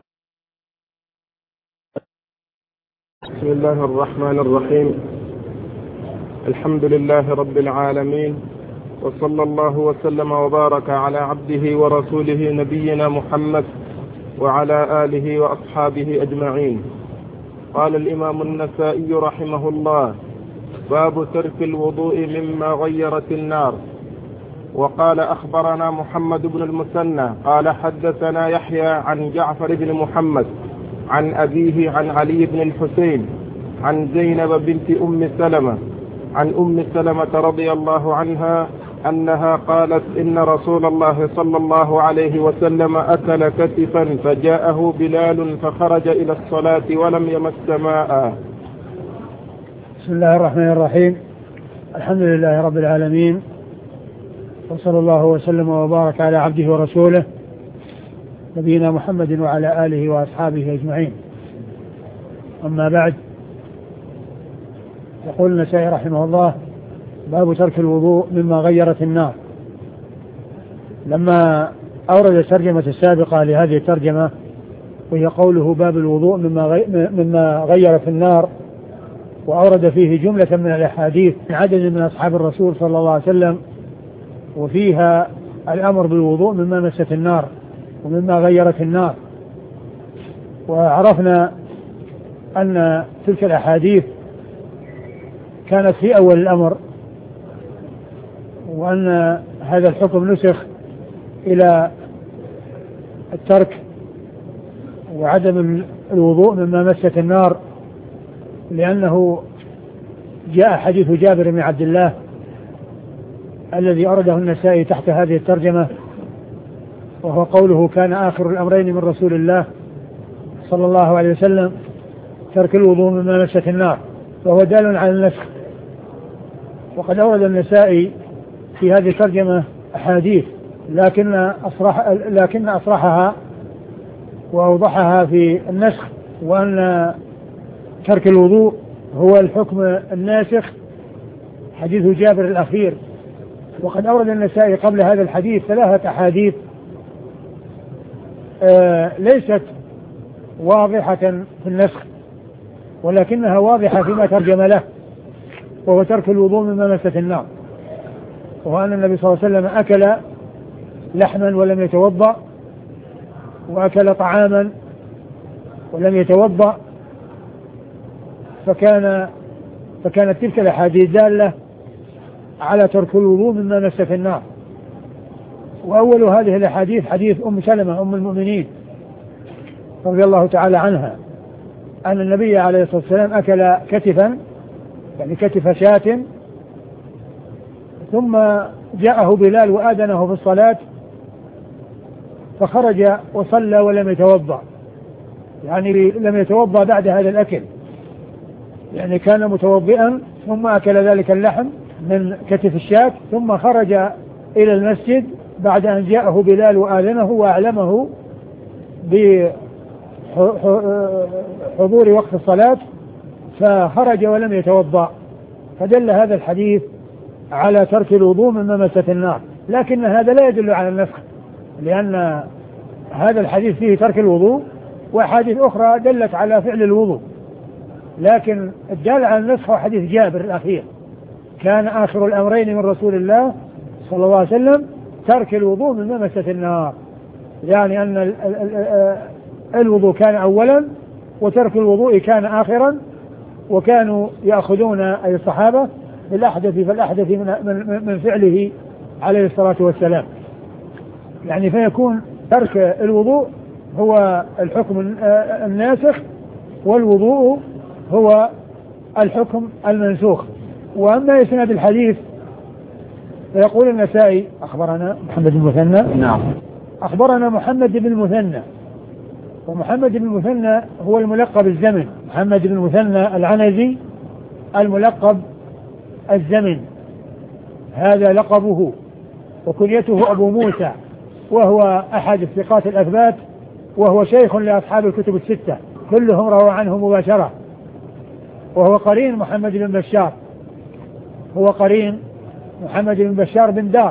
بسم الله الرحمن الرحيم. الحمد لله رب العالمين، وصلى الله وسلم وبارك على عبده ورسوله نبينا محمد وعلى آله وأصحابه أجمعين. قال الإمام النسائي رحمه الله: باب ترك الوضوء مما غيرت النار. وقال: أخبرنا محمد بن المثنى قال حدثنا يحيى عن جعفر بن محمد عن أبيه عن علي بن الحسين عن زينب بنت أم سلمة عن أم سلمة رضي الله عنها أنها قالت: إن رسول الله صلى الله عليه وسلم أكل كتفا فجاءه بلال فخرج إلى الصلاة ولم يمس ماء. بسم الله الرحمن الرحيم. الحمد لله رب العالمين، وصلى الله وسلم وبارك على عبده ورسوله نبينا محمد وعلى آله وأصحابه أجمعين. أما بعد، يقول النسائي رحمه الله: باب ترك الوضوء مما غيرت النار. لما أورد الترجمة السابقة لهذه الترجمة، وهي قوله باب الوضوء مما مما غيرت النار، وأورد فيه جملة من الأحاديث من عدد من أصحاب الرسول صلى الله عليه وسلم، وفيها الأمر بالوضوء مما مست النار ومما غيرت النار. وعرفنا أن تلك الأحاديث كانت في أول الأمر، وأن هذا الحكم نسخ إلى الترك وعدم الوضوء مما مست النار، لأنه جاء حديث جابر بن عبد الله الذي أورده النسائي تحت هذه الترجمة، وهو قوله: كان آخر الأمرين من رسول الله صلى الله عليه وسلم ترك الوضوء مما مست النار، وهو دال على النسخ. وقد أورد النسائي في هذه الترجمة أحاديث، لكن أصرح لكن أصرحها وأوضحها في النسخ، وأن ترك الوضوء هو الحكم الناسخ حديث جابر الأخير. وقد أورد النسائي قبل هذا الحديث ثلاثة أحاديث آه ليست واضحة في النسخ، ولكنها واضحة فيما ترجم له، وهو ترك الوضوء مما مست النار، وهو أن النبي صلى الله عليه وسلم أكل لحما ولم يتوضأ، وأكل طعاما ولم يتوضأ، فكان فكانت تلك الأحاديث دالة على ترك الوضوء مما مست النار. وأول هذه الأحاديث حديث أم سلمة أم المؤمنين رضي الله تعالى عنها، أن النبي عليه الصلاة والسلام أكل كتفا، يعني كتف شاة، ثم جاءه بلال وآذنه في الصلاة فخرج وصلى ولم يتوضأ، يعني لم يتوضأ بعد هذا الأكل، يعني كان متوضئا ثم أكل ذلك اللحم من كتف الشاة، ثم خرج إلى المسجد بعد أن جاءه بلال وآذنه وأعلمه بحضور وقت الصلاة، فخرج ولم يتوضأ. فدل هذا الحديث على ترك الوضوء مما مست النار، لكن هذا لا يدل على النسخ، لأن هذا الحديث فيه ترك الوضوء، وحديث أخرى دلت على فعل الوضوء، لكن الدال على النسخ هو حديث جابر الأخير: كان آخر الأمرين من رسول الله صلى الله عليه وسلم ترك الوضوء مما مست النار. يعني أن الوضوء كان أولا وترك الوضوء كان آخرا، وكانوا يأخذون أي الصحابة بالأحدث فالأحدث من, من, من فعله عليه الصلاة والسلام. يعني فيكون ترك الوضوء هو الحكم الناسخ، والوضوء هو الحكم المنسوخ. وأما إسناد الحديث فيقول النسائي أخبرنا محمد بن المثنى. نعم. أخبرنا محمد بن المثنى، ومحمد بن المثنى هو الملقب الزمن، محمد بن المثنى العنزي الملقب الزمن، هذا لقبه، وكنيته أبو موسى، وهو أحد الثقات الأثبات، وهو شيخ لأصحاب الكتب الستة كلهم روى عنه مباشرة، وهو قرين محمد بن بشار، هو قرين محمد بن بشار بن دار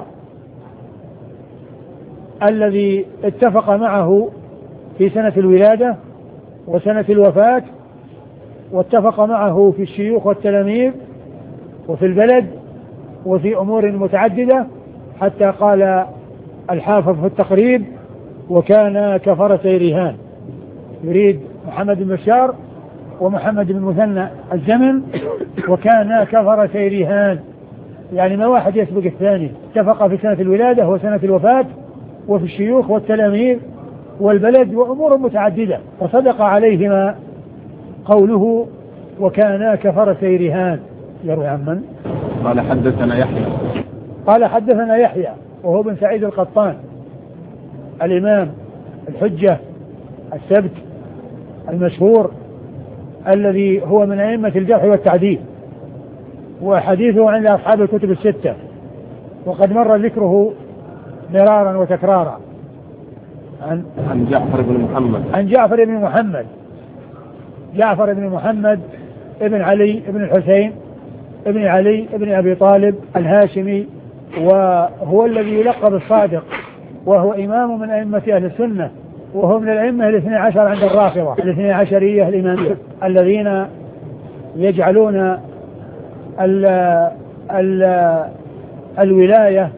الذي اتفق معه في سنة الولادة وسنة الوفاة، واتفق معه في الشيوخ والتلاميذ وفي البلد وفي أمور متعددة، حتى قال الحافظ في التقريب: وكان كفرسي رهان. يريد محمد بن بشار ومحمد بن مثنى الزمن، وكان كفرسي رهان، يعني ما واحد يسبق الثاني، اتفق في سنة الولادة وسنة الوفاة وفي الشيوخ والتلاميذ والبلد وأمور متعددة، وصدق عليهما قوله وكانا كفرسي رهان. يروي عن من؟ قال حدثنا يحيى قال حدثنا يحيى وهو بن سعيد القطان الإمام الحجة السبت المشهور الذي هو من أئمة الجرح والتعديل، وحديثه عند أصحاب الكتب الستة، وقد مر ذكره مرارا وتكرارا. عن, عن جعفر بن محمد عن جعفر بن محمد جعفر بن محمد ابن علي ابن الحسين ابن علي ابن أبي طالب الهاشمي، وهو الذي يلقب الصادق، وهو إمام من أئمة أهل السنة، وهو من الأئمة الاثني عشر عند الرافضة الاثني عشرية الإمامية الذين يجعلون ال ال الولاية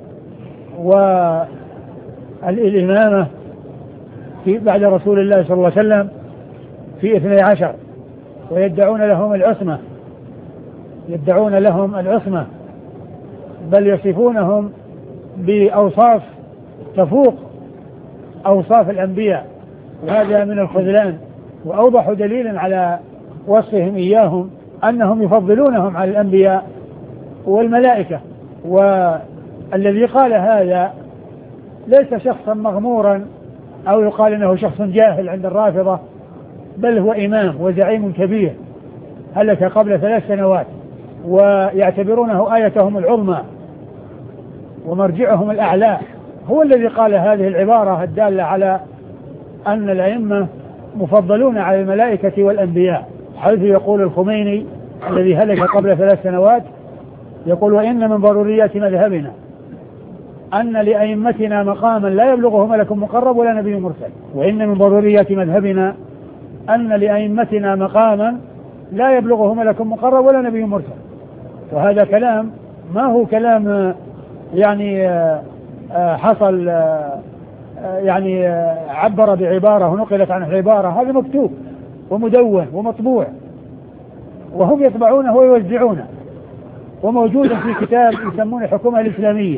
والإمامة في بعد رسول الله صلى الله عليه وسلم في اثني عشر، ويدعون لهم العصمة يدعون لهم العصمة بل يصفونهم بأوصاف تفوق أوصاف الأنبياء، وهذا من الخذلان. وأوضح دليل على وصفهم إياهم أنهم يفضلونهم على الأنبياء والملائكة. والذي قال هذا ليس شخصا مغمورا أو يقال أنه شخص جاهل عند الرافضة، بل هو إمام وزعيم كبير هلك قبل ثلاث سنوات، ويعتبرونه آيتهم العظمى ومرجعهم الأعلى. هو الذي قال هذه العبارة الدالة على أن الأئمة مفضلون على الملائكة والأنبياء، حيث يقول الخميني الذي هلك قبل ثلاث سنوات، يقول: وإن من ضروريات مذهبنا أن لأئمتنا مقاما لا يبلغه ملك مقرب ولا نبي مرسل. وإن من ضروريات مذهبنا أن لأئمتنا مقاما لا يبلغه ملك مقرب ولا نبي مرسل. وهذا كلام ما هو كلام يعني حصل يعني عبر بعبارة ونقلت عن عبارة، هذا مكتوب ومدون ومطبوع، وهم يطبعونه ويوزعونه، وموجود في كتاب يسمونه الحكومة الإسلامية،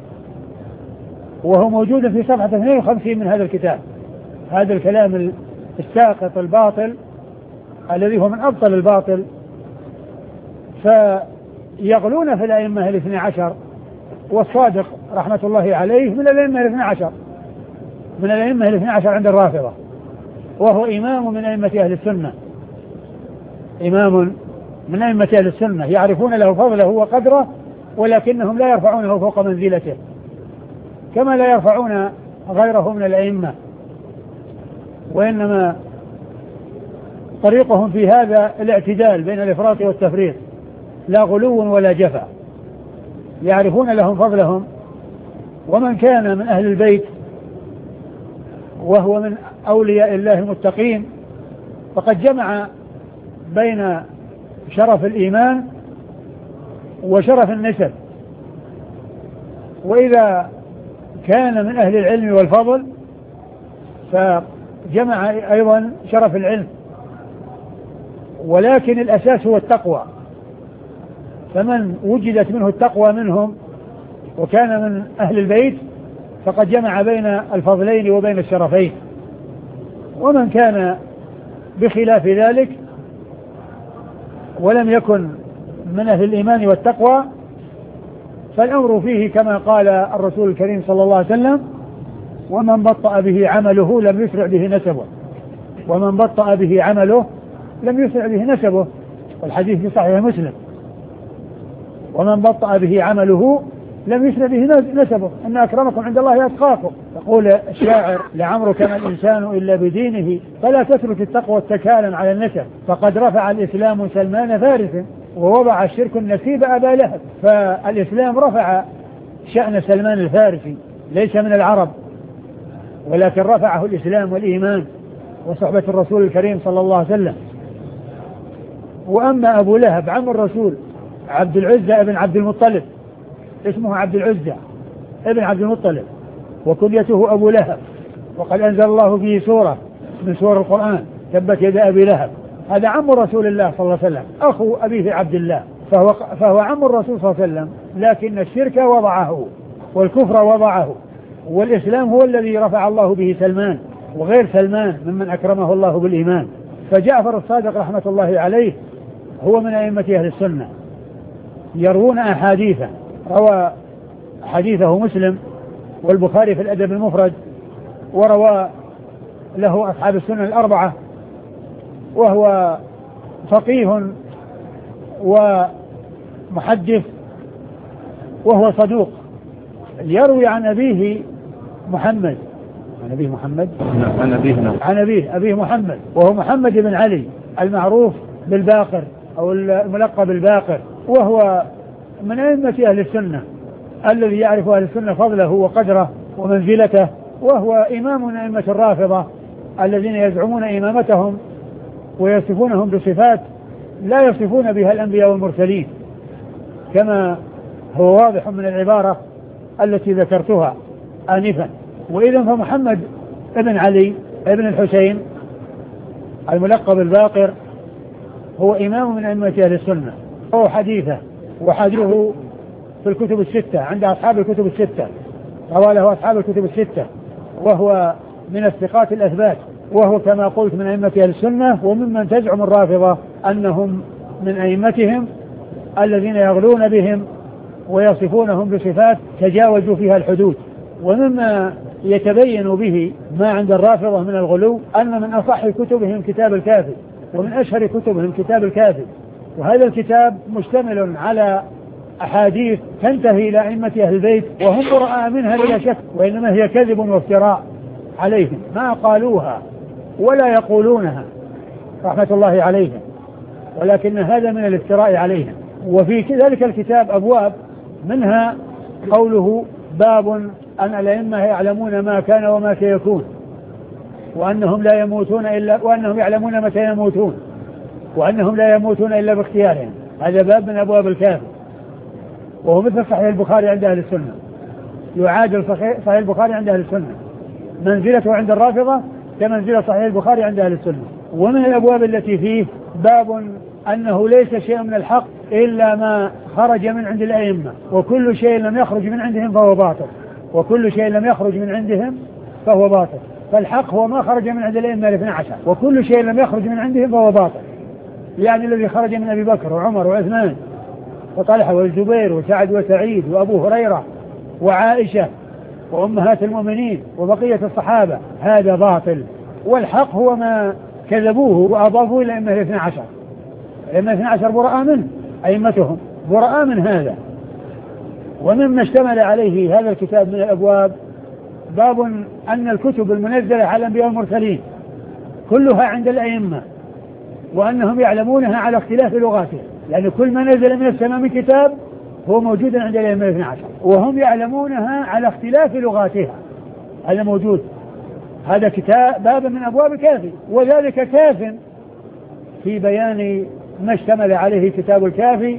وهو موجود في صفحة اثنين وخمسين من هذا الكتاب. هذا الكلام الساقط الباطل الذي هو من أبطل الباطل. فيغلون في الأئمة الاثني عشر، والصادق رحمة الله عليه من الأئمة الاثني عشر من الأئمة الاثني عشر عند الرافضة، وهو إمام من أئمة أهل السنة إمام من أئمة أهل السنة يعرفون له فضله وقدره، ولكنهم لا يرفعونه فوق منزلته، كما لا يرفعون غيره من الأئمة، وإنما طريقهم في هذا الاعتدال بين الإفراط والتفريط، لا غلو ولا جفا. يعرفون لهم فضلهم، ومن كان من أهل البيت وهو من أولياء الله المتقين فقد جمع بين شرف الإيمان وشرف النسب. وإذا كان من أهل العلم والفضل فجمع أيضا شرف العلم، ولكن الأساس هو التقوى، فمن وجدت منه التقوى منهم وكان من أهل البيت فقد جمع بين الفضلين وبين الشرفين، ومن كان بخلاف ذلك ولم يكن من أهل الإيمان والتقوى فالأمر فيه كما قال الرسول الكريم صلى الله عليه وسلم: ومن بطأ به عمله لم يسرع به نسبه، ومن بطأ به عمله لم يسرع به نسبه، والحديث في صحيح مسلم: ومن بطأ به عمله لم يسرع به نسبه، إن أكرمكم عند الله أتقاكم. يقول الشاعر: لعمرك ما الإنسان إلا بدينه، فلا تترك التقوى اتكالا على النسب، فقد رفع الإسلام سلمان فارس ووضع الشرك النسيب أبا لهب. فالإسلام رفع شأن سلمان الفارسي، ليس من العرب، ولكن رفعه الإسلام والإيمان وصحبة الرسول الكريم صلى الله عليه وسلم. وأما أبو لهب عم الرسول عبد العزة ابن عبد المطلب، اسمه عبد العزة ابن عبد المطلب وكنيته أبو لهب، وقد أنزل الله فيه سورة من سور القرآن: تبت يد أبي لهب. هذا عم رسول الله صلى الله عليه وسلم، أخو أبيه عبد الله، فهو, فهو عم الرسول صلى الله عليه وسلم، لكن الشرك وضعه والكفر وضعه، والإسلام هو الذي رفع الله به سلمان، وغير سلمان ممن أكرمه الله بالإيمان. فجعفر الصادق رحمة الله عليه هو من أئمة أهل السنة، يروون أحاديثا، روى حديثه مسلم والبخاري في الأدب المفرد، وروى له أصحاب السنة الأربعة، وهو فقيه ومحدث وهو صدوق. يروي عن أبيه محمد عن أبيه محمد عن أبيه عن أبيه أبيه محمد، وهو محمد بن علي المعروف بالباقر أو الملقب بالباقر، وهو من أئمة أهل السنة الذي يعرف أهل السنة فضله وقدره ومنزلته، وهو إمام من أئمة الرافضة الذين يزعمون إمامتهم ويصفونهم بصفات لا يصفون بها الأنبياء والمرسلين، كما هو واضح من العبارة التي ذكرتها آنفا. وإذن فمحمد ابن علي ابن الحسين الملقب الباقر هو إمام من أئمة أهل السنة، هو حديثه وحديثه في الكتب الستة عند أصحاب الكتب الستة، روى له أصحاب الكتب الستة، وهو من الثقات الأثبات، وهو كما قلت من أئمة أهل السنة، وممن تزعم الرافضة أنهم من أئمتهم الذين يغلون بهم ويصفونهم بصفات تجاوزوا فيها الحدود. ومما يتبين به ما عند الرافضة من الغلو أن من أصح كتبهم كتاب الكافي، ومن أشهر كتبهم كتاب الكافي، وهذا الكتاب مشتمل على أحاديث تنتهي إلى أئمة أهل البيت وهم براء منها بلا شك، وإنما هي كذب وافتراء عليهم، ما قالوها ولا يقولونها رحمة الله عليهم، ولكن هذا من الافتراء عليهم. وفي ذلك الكتاب أبواب، منها قوله: باب أن الأئمة يعلمون ما كان وما سيكون، وأنهم لا يموتون إلا وأنهم يعلمون متى يموتون، وأنهم لا يموتون إلا باختيارهم. هذا باب من أبواب الكافر، وهو مثل صحيح البخاري عند أهل السنة، يعادل صحيح البخاري عند أهل السنة، منزلته عند الرافضة كمنزلة صحيح البخاري عند أهل السنة. ومن الأبواب التي فيه باب أنه ليس شيء من الحق إلا ما خرج من عند الأئمة، وكل شيء لم يخرج من عندهم فهو باطل، وكل شيء لم يخرج من عندهم فهو باطل. فالحق هو ما خرج من عند الأئمة الاثنى عشر، وكل شيء لم يخرج من عندهم فهو باطل، يعني الذي خرج من أبي بكر وعمر وعثمان وطلحة والزبير وسعد وسعيد وأبو هريرة وعائشة وأمهات المؤمنين وبقية الصحابة هذا باطل، والحق هو ما كذبوه وأضافوه إلى الأئمة الاثنى عشر. الأئمة الاثنى عشر براء منه، أئمتهم براء من هذا. ومما اشتمل عليه هذا الكتاب من الأبواب باب أن الكتب المنزلة على الأنبياء والمرسلين كلها عند الأئمة، وأنهم يعلمونها على اختلاف لغاتها، يعني كل ما نزل من السماء من كتاب هو موجود عند الأئمة الاثنى عشر، وهم يعلمونها على اختلاف لغاتها، هذا موجود. هذا كتاب باب من أبواب الكافي، وذلك كاف في بيان ما اشتمل عليه كتاب الكافي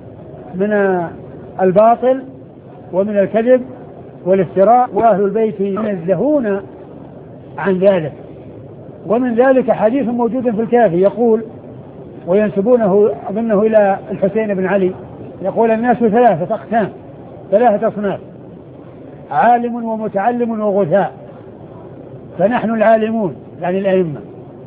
من الباطل ومن الكذب والافتراء. وأهل البيت ينزهون عن ذلك. ومن ذلك حديث موجود في الكافي يقول وينسبونه أظنه إلى الحسين بن علي، يقول الناس ثلاثة أقسام، ثلاثة أصناف: عالم ومتعلم وغثاء. فنحن العالمون يعني الأئمة،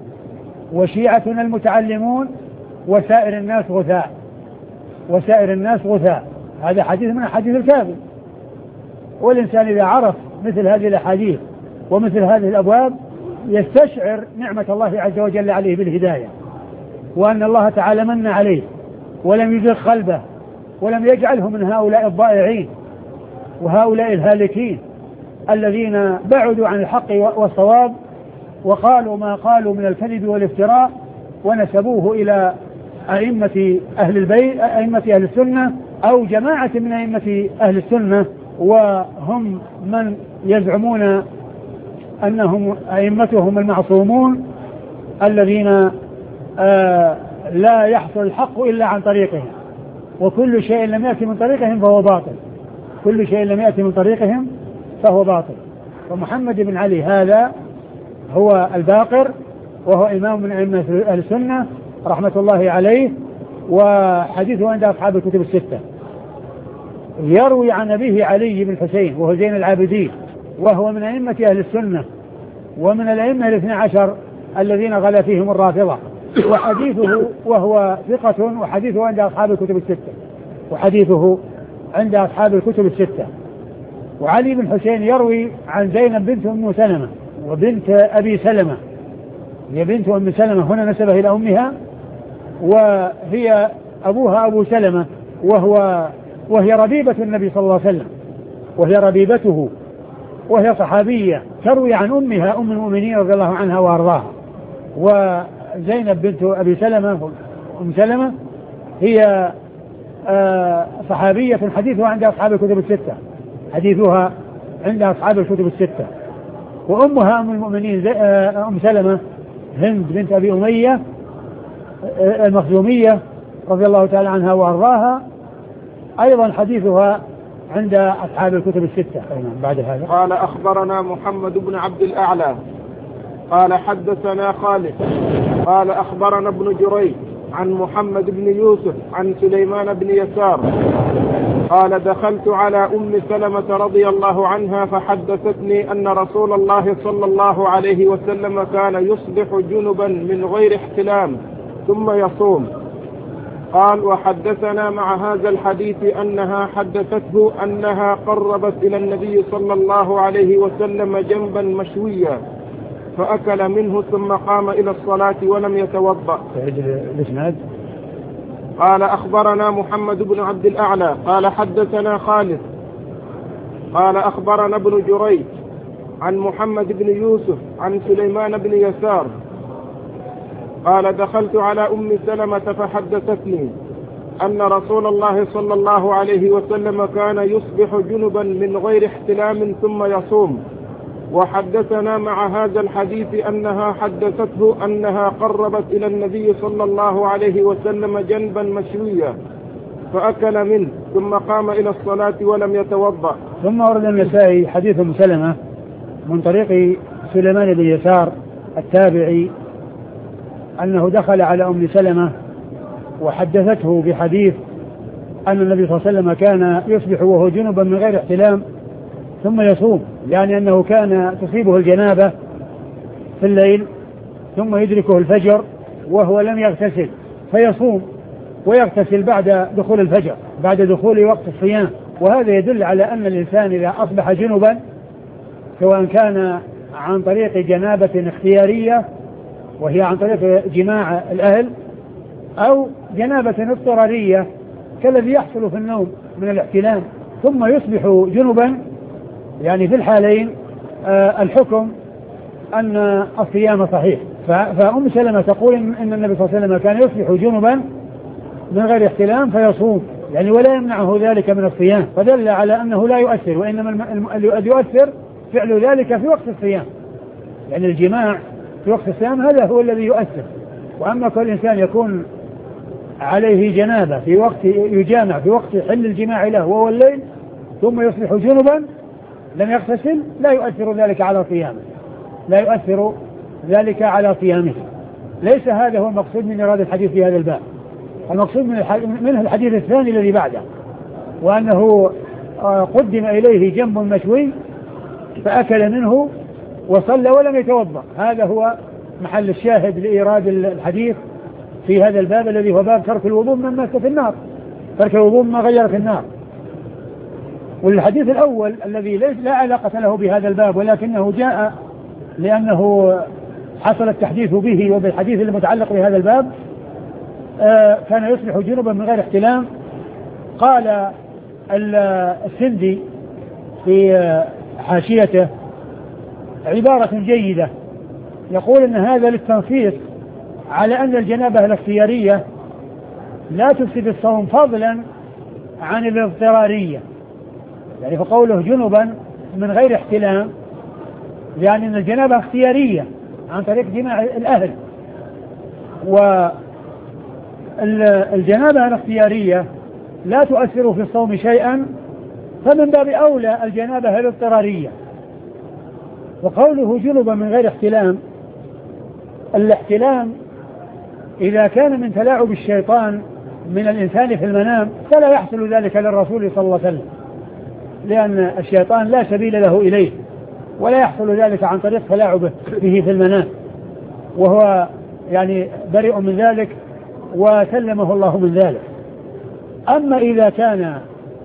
وشيعتنا المتعلمون، وسائر الناس غثاء، وسائر الناس غثاء. هذا حديث من حديث الكافي. والإنسان إذا عرف مثل هذه الأحاديث ومثل هذه الأبواب يستشعر نعمة الله عز وجل عليه بالهداية، وأن الله تعالى من عليه ولم يزغ قلبه ولم يجعله من هؤلاء الضائعين وهؤلاء الهالكين الذين بعدوا عن الحق والصواب وقالوا ما قالوا من الكذب والافتراء ونسبوه إلى أئمة أهل البيت، أئمة أهل السنة أو جماعة من أئمة أهل السنة، وهم من يزعمون أنهم أئمتهم المعصومون الذين آه لا يحصل الحق إلا عن طريقهم، وكل شيء لم يأتي من طريقهم فهو باطل، كل شيء لم يأتي من طريقهم فهو باطل. ومحمد بن علي هذا هو الباقر، وهو إمام من أئمة أهل السنة رحمة الله عليه، وحديثه عند أصحاب الكتب الستة. يروي عن أبيه علي بن حسين وهو زين العابدين، وهو من أئمة أهل السنة ومن الأئمة الاثنى عشر الذين غلا فيهم الرافضة، وحديثه وهو ثقة، وحديثه عند أصحاب الكتب الستة، وحديثه عند أصحاب الكتب الستة. وعلي بن حسين يروي عن زينب بنت أم سلمة وبنت أبي سلمة، هي بنت أم سلمة هنا نسبه إلى أمها، وهي أبوها أبو سلمة، وهو وهي ربيبة النبي صلى الله عليه وسلم، وهي ربيبته، وهي صحابية تروي عن أمها أم المؤمنين رضي الله عنها وأرضاها. وزينب بنت أبي سلمة أم سلمة هي صحابية حديثها عند أصحاب الكتب الستة، حديثها عند أصحاب الكتب الستة. وأمها أم المؤمنين أم سلمة هند بنت أبي أمية المخزومية رضي الله تعالى عنها وأرضاها، أيضا حديثها عند أصحاب الكتب الستة. بعد هذا قال أخبرنا محمد بن عبد الأعلى قال حدثنا خالد قال أخبرنا ابن جريج عن محمد بن يوسف عن سليمان بن يسار قال دخلت على أم سلمة رضي الله عنها فحدثتني أن رسول الله صلى الله عليه وسلم كان يصبح جنبا من غير احتلام ثم يصوم. قال وحدثنا مع هذا الحديث أنها حدثته أنها قربت إلى النبي صلى الله عليه وسلم جنبا مشويا فأكل منه ثم قام إلى الصلاة ولم يتوضأ. قال أخبرنا محمد بن عبد الأعلى قال حدثنا خالد قال أخبرنا ابن جريج عن محمد بن يوسف عن سليمان بن يسار قال دخلت على أم سلمة فحدثتني أن رسول الله صلى الله عليه وسلم كان يصبح جنبا من غير احتلام ثم يصوم. وحدثنا مع هذا الحديث أنها حدثته أنها قربت إلى النبي صلى الله عليه وسلم جنبا مشويا فأكل منه ثم قام إلى الصلاة ولم يتوضأ. ثم ورد النسائي حديث أم سلمة من طريق سليمان بن يسار التابعي أنه دخل على أم سلمة وحدثته بحديث أن النبي صلى الله عليه وسلم كان يصبح وهو جنبا من غير احتلام ثم يصوم، يعني أنه كان تصيبه الجنابة في الليل ثم يدركه الفجر وهو لم يغتسل فيصوم ويغتسل بعد دخول الفجر بعد دخول وقت الصيام. وهذا يدل على أن الإنسان إذا أصبح جنبا سواء كان عن طريق جنابة اختيارية وهي عن طريق جماع الأهل أو جنابة اضطرارية كالذي يحصل في النوم من الاحتلام ثم يصبح جنبا، يعني في الحالين آه الحكم أن الصيام صحيح. فأم سلمة تقول إن النبي صلى الله عليه وسلم كان يصبح جنبا من غير احتلام فيصوم، يعني ولا يمنعه ذلك من الصيام، فدل على أنه لا يؤثر، وإنما الذي يؤثر فعل ذلك في وقت الصيام، يعني الجماع في وقت الصيام هذا هو الذي يؤثر. وأما كل إنسان يكون عليه جنابة في وقت يجامع في وقت حل الجماع له وهو الليل ثم يصبح جنبا لم يغتسل لا يؤثر ذلك على صيامه، لا يؤثر ذلك على صيامه. ليس هذا هو المقصود من إيراد الحديث في هذا الباب. المقصود منه الحديث الثاني الذي بعده، وأنه قدم إليه جنب مشوي فأكل منه وصلى ولم يتوضأ. هذا هو محل الشاهد لإيراد الحديث في هذا الباب الذي هو باب ترك الوضوء من مس في النار، ترك الوضوء مما غير في النار. والحديث الأول الذي ليس لا علاقة له بهذا الباب ولكنه جاء لأنه حصل التحديث به وبالحديث المتعلق بهذا الباب، آه كان يصبح جنبا من غير احتلام. قال السندي في حاشيته عبارة جيدة، يقول ان هذا للتنصيص على ان الجنابة الاختيارية لا تفسد الصوم فضلا عن الاضطرارية. يعني فقوله جنبا من غير احتلام يعني ان الجنابة اختيارية عن طريق جماع الاهل، والجنابة الاختيارية لا تؤثر في الصوم شيئا، فمن باب أولى الجنابة الاضطرارية. وقوله جنبا من غير احتلام، الاحتلام إذا كان من تلاعب الشيطان من الإنسان في المنام فلا يحصل ذلك للرسول صلى الله عليه وسلم، لأن الشيطان لا سبيل له إليه، ولا يحصل ذلك عن طريق تلاعبه به في المنام، وهو يعني بريء من ذلك وسلمه الله من ذلك. أما إذا كان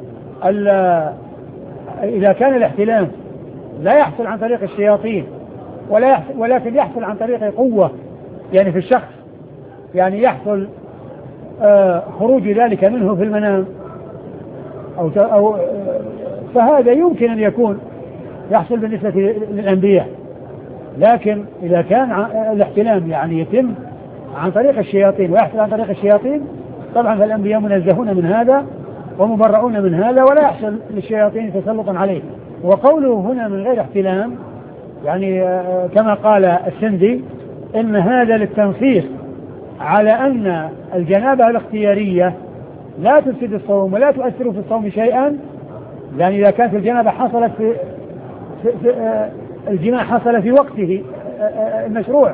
إذا كان الاحتلام لا يحصل عن طريق الشياطين ولا يحصل ولكن يحصل عن طريق قوة يعني في الشخص، يعني يحصل آه خروج ذلك منه في المنام أو, أو آه فهذا يمكن أن يكون يحصل بالنسبة للأنبياء. لكن إذا كان الاحتلام يعني يتم عن طريق الشياطين ويحصل عن طريق الشياطين، طبعا فالأنبياء منزهون من هذا ومبرؤون من هذا، ولا يحصل للشياطين تسلطا عليه. وقوله هنا من غير احتلام يعني كما قال السندي إن هذا للتنصيص على أن الجنابة الاختيارية لا تفسد الصوم ولا تؤثر في الصوم شيئا. يعني إذا كانت الجنابة حصلت في, في, في الجماع حصل في وقته المشروع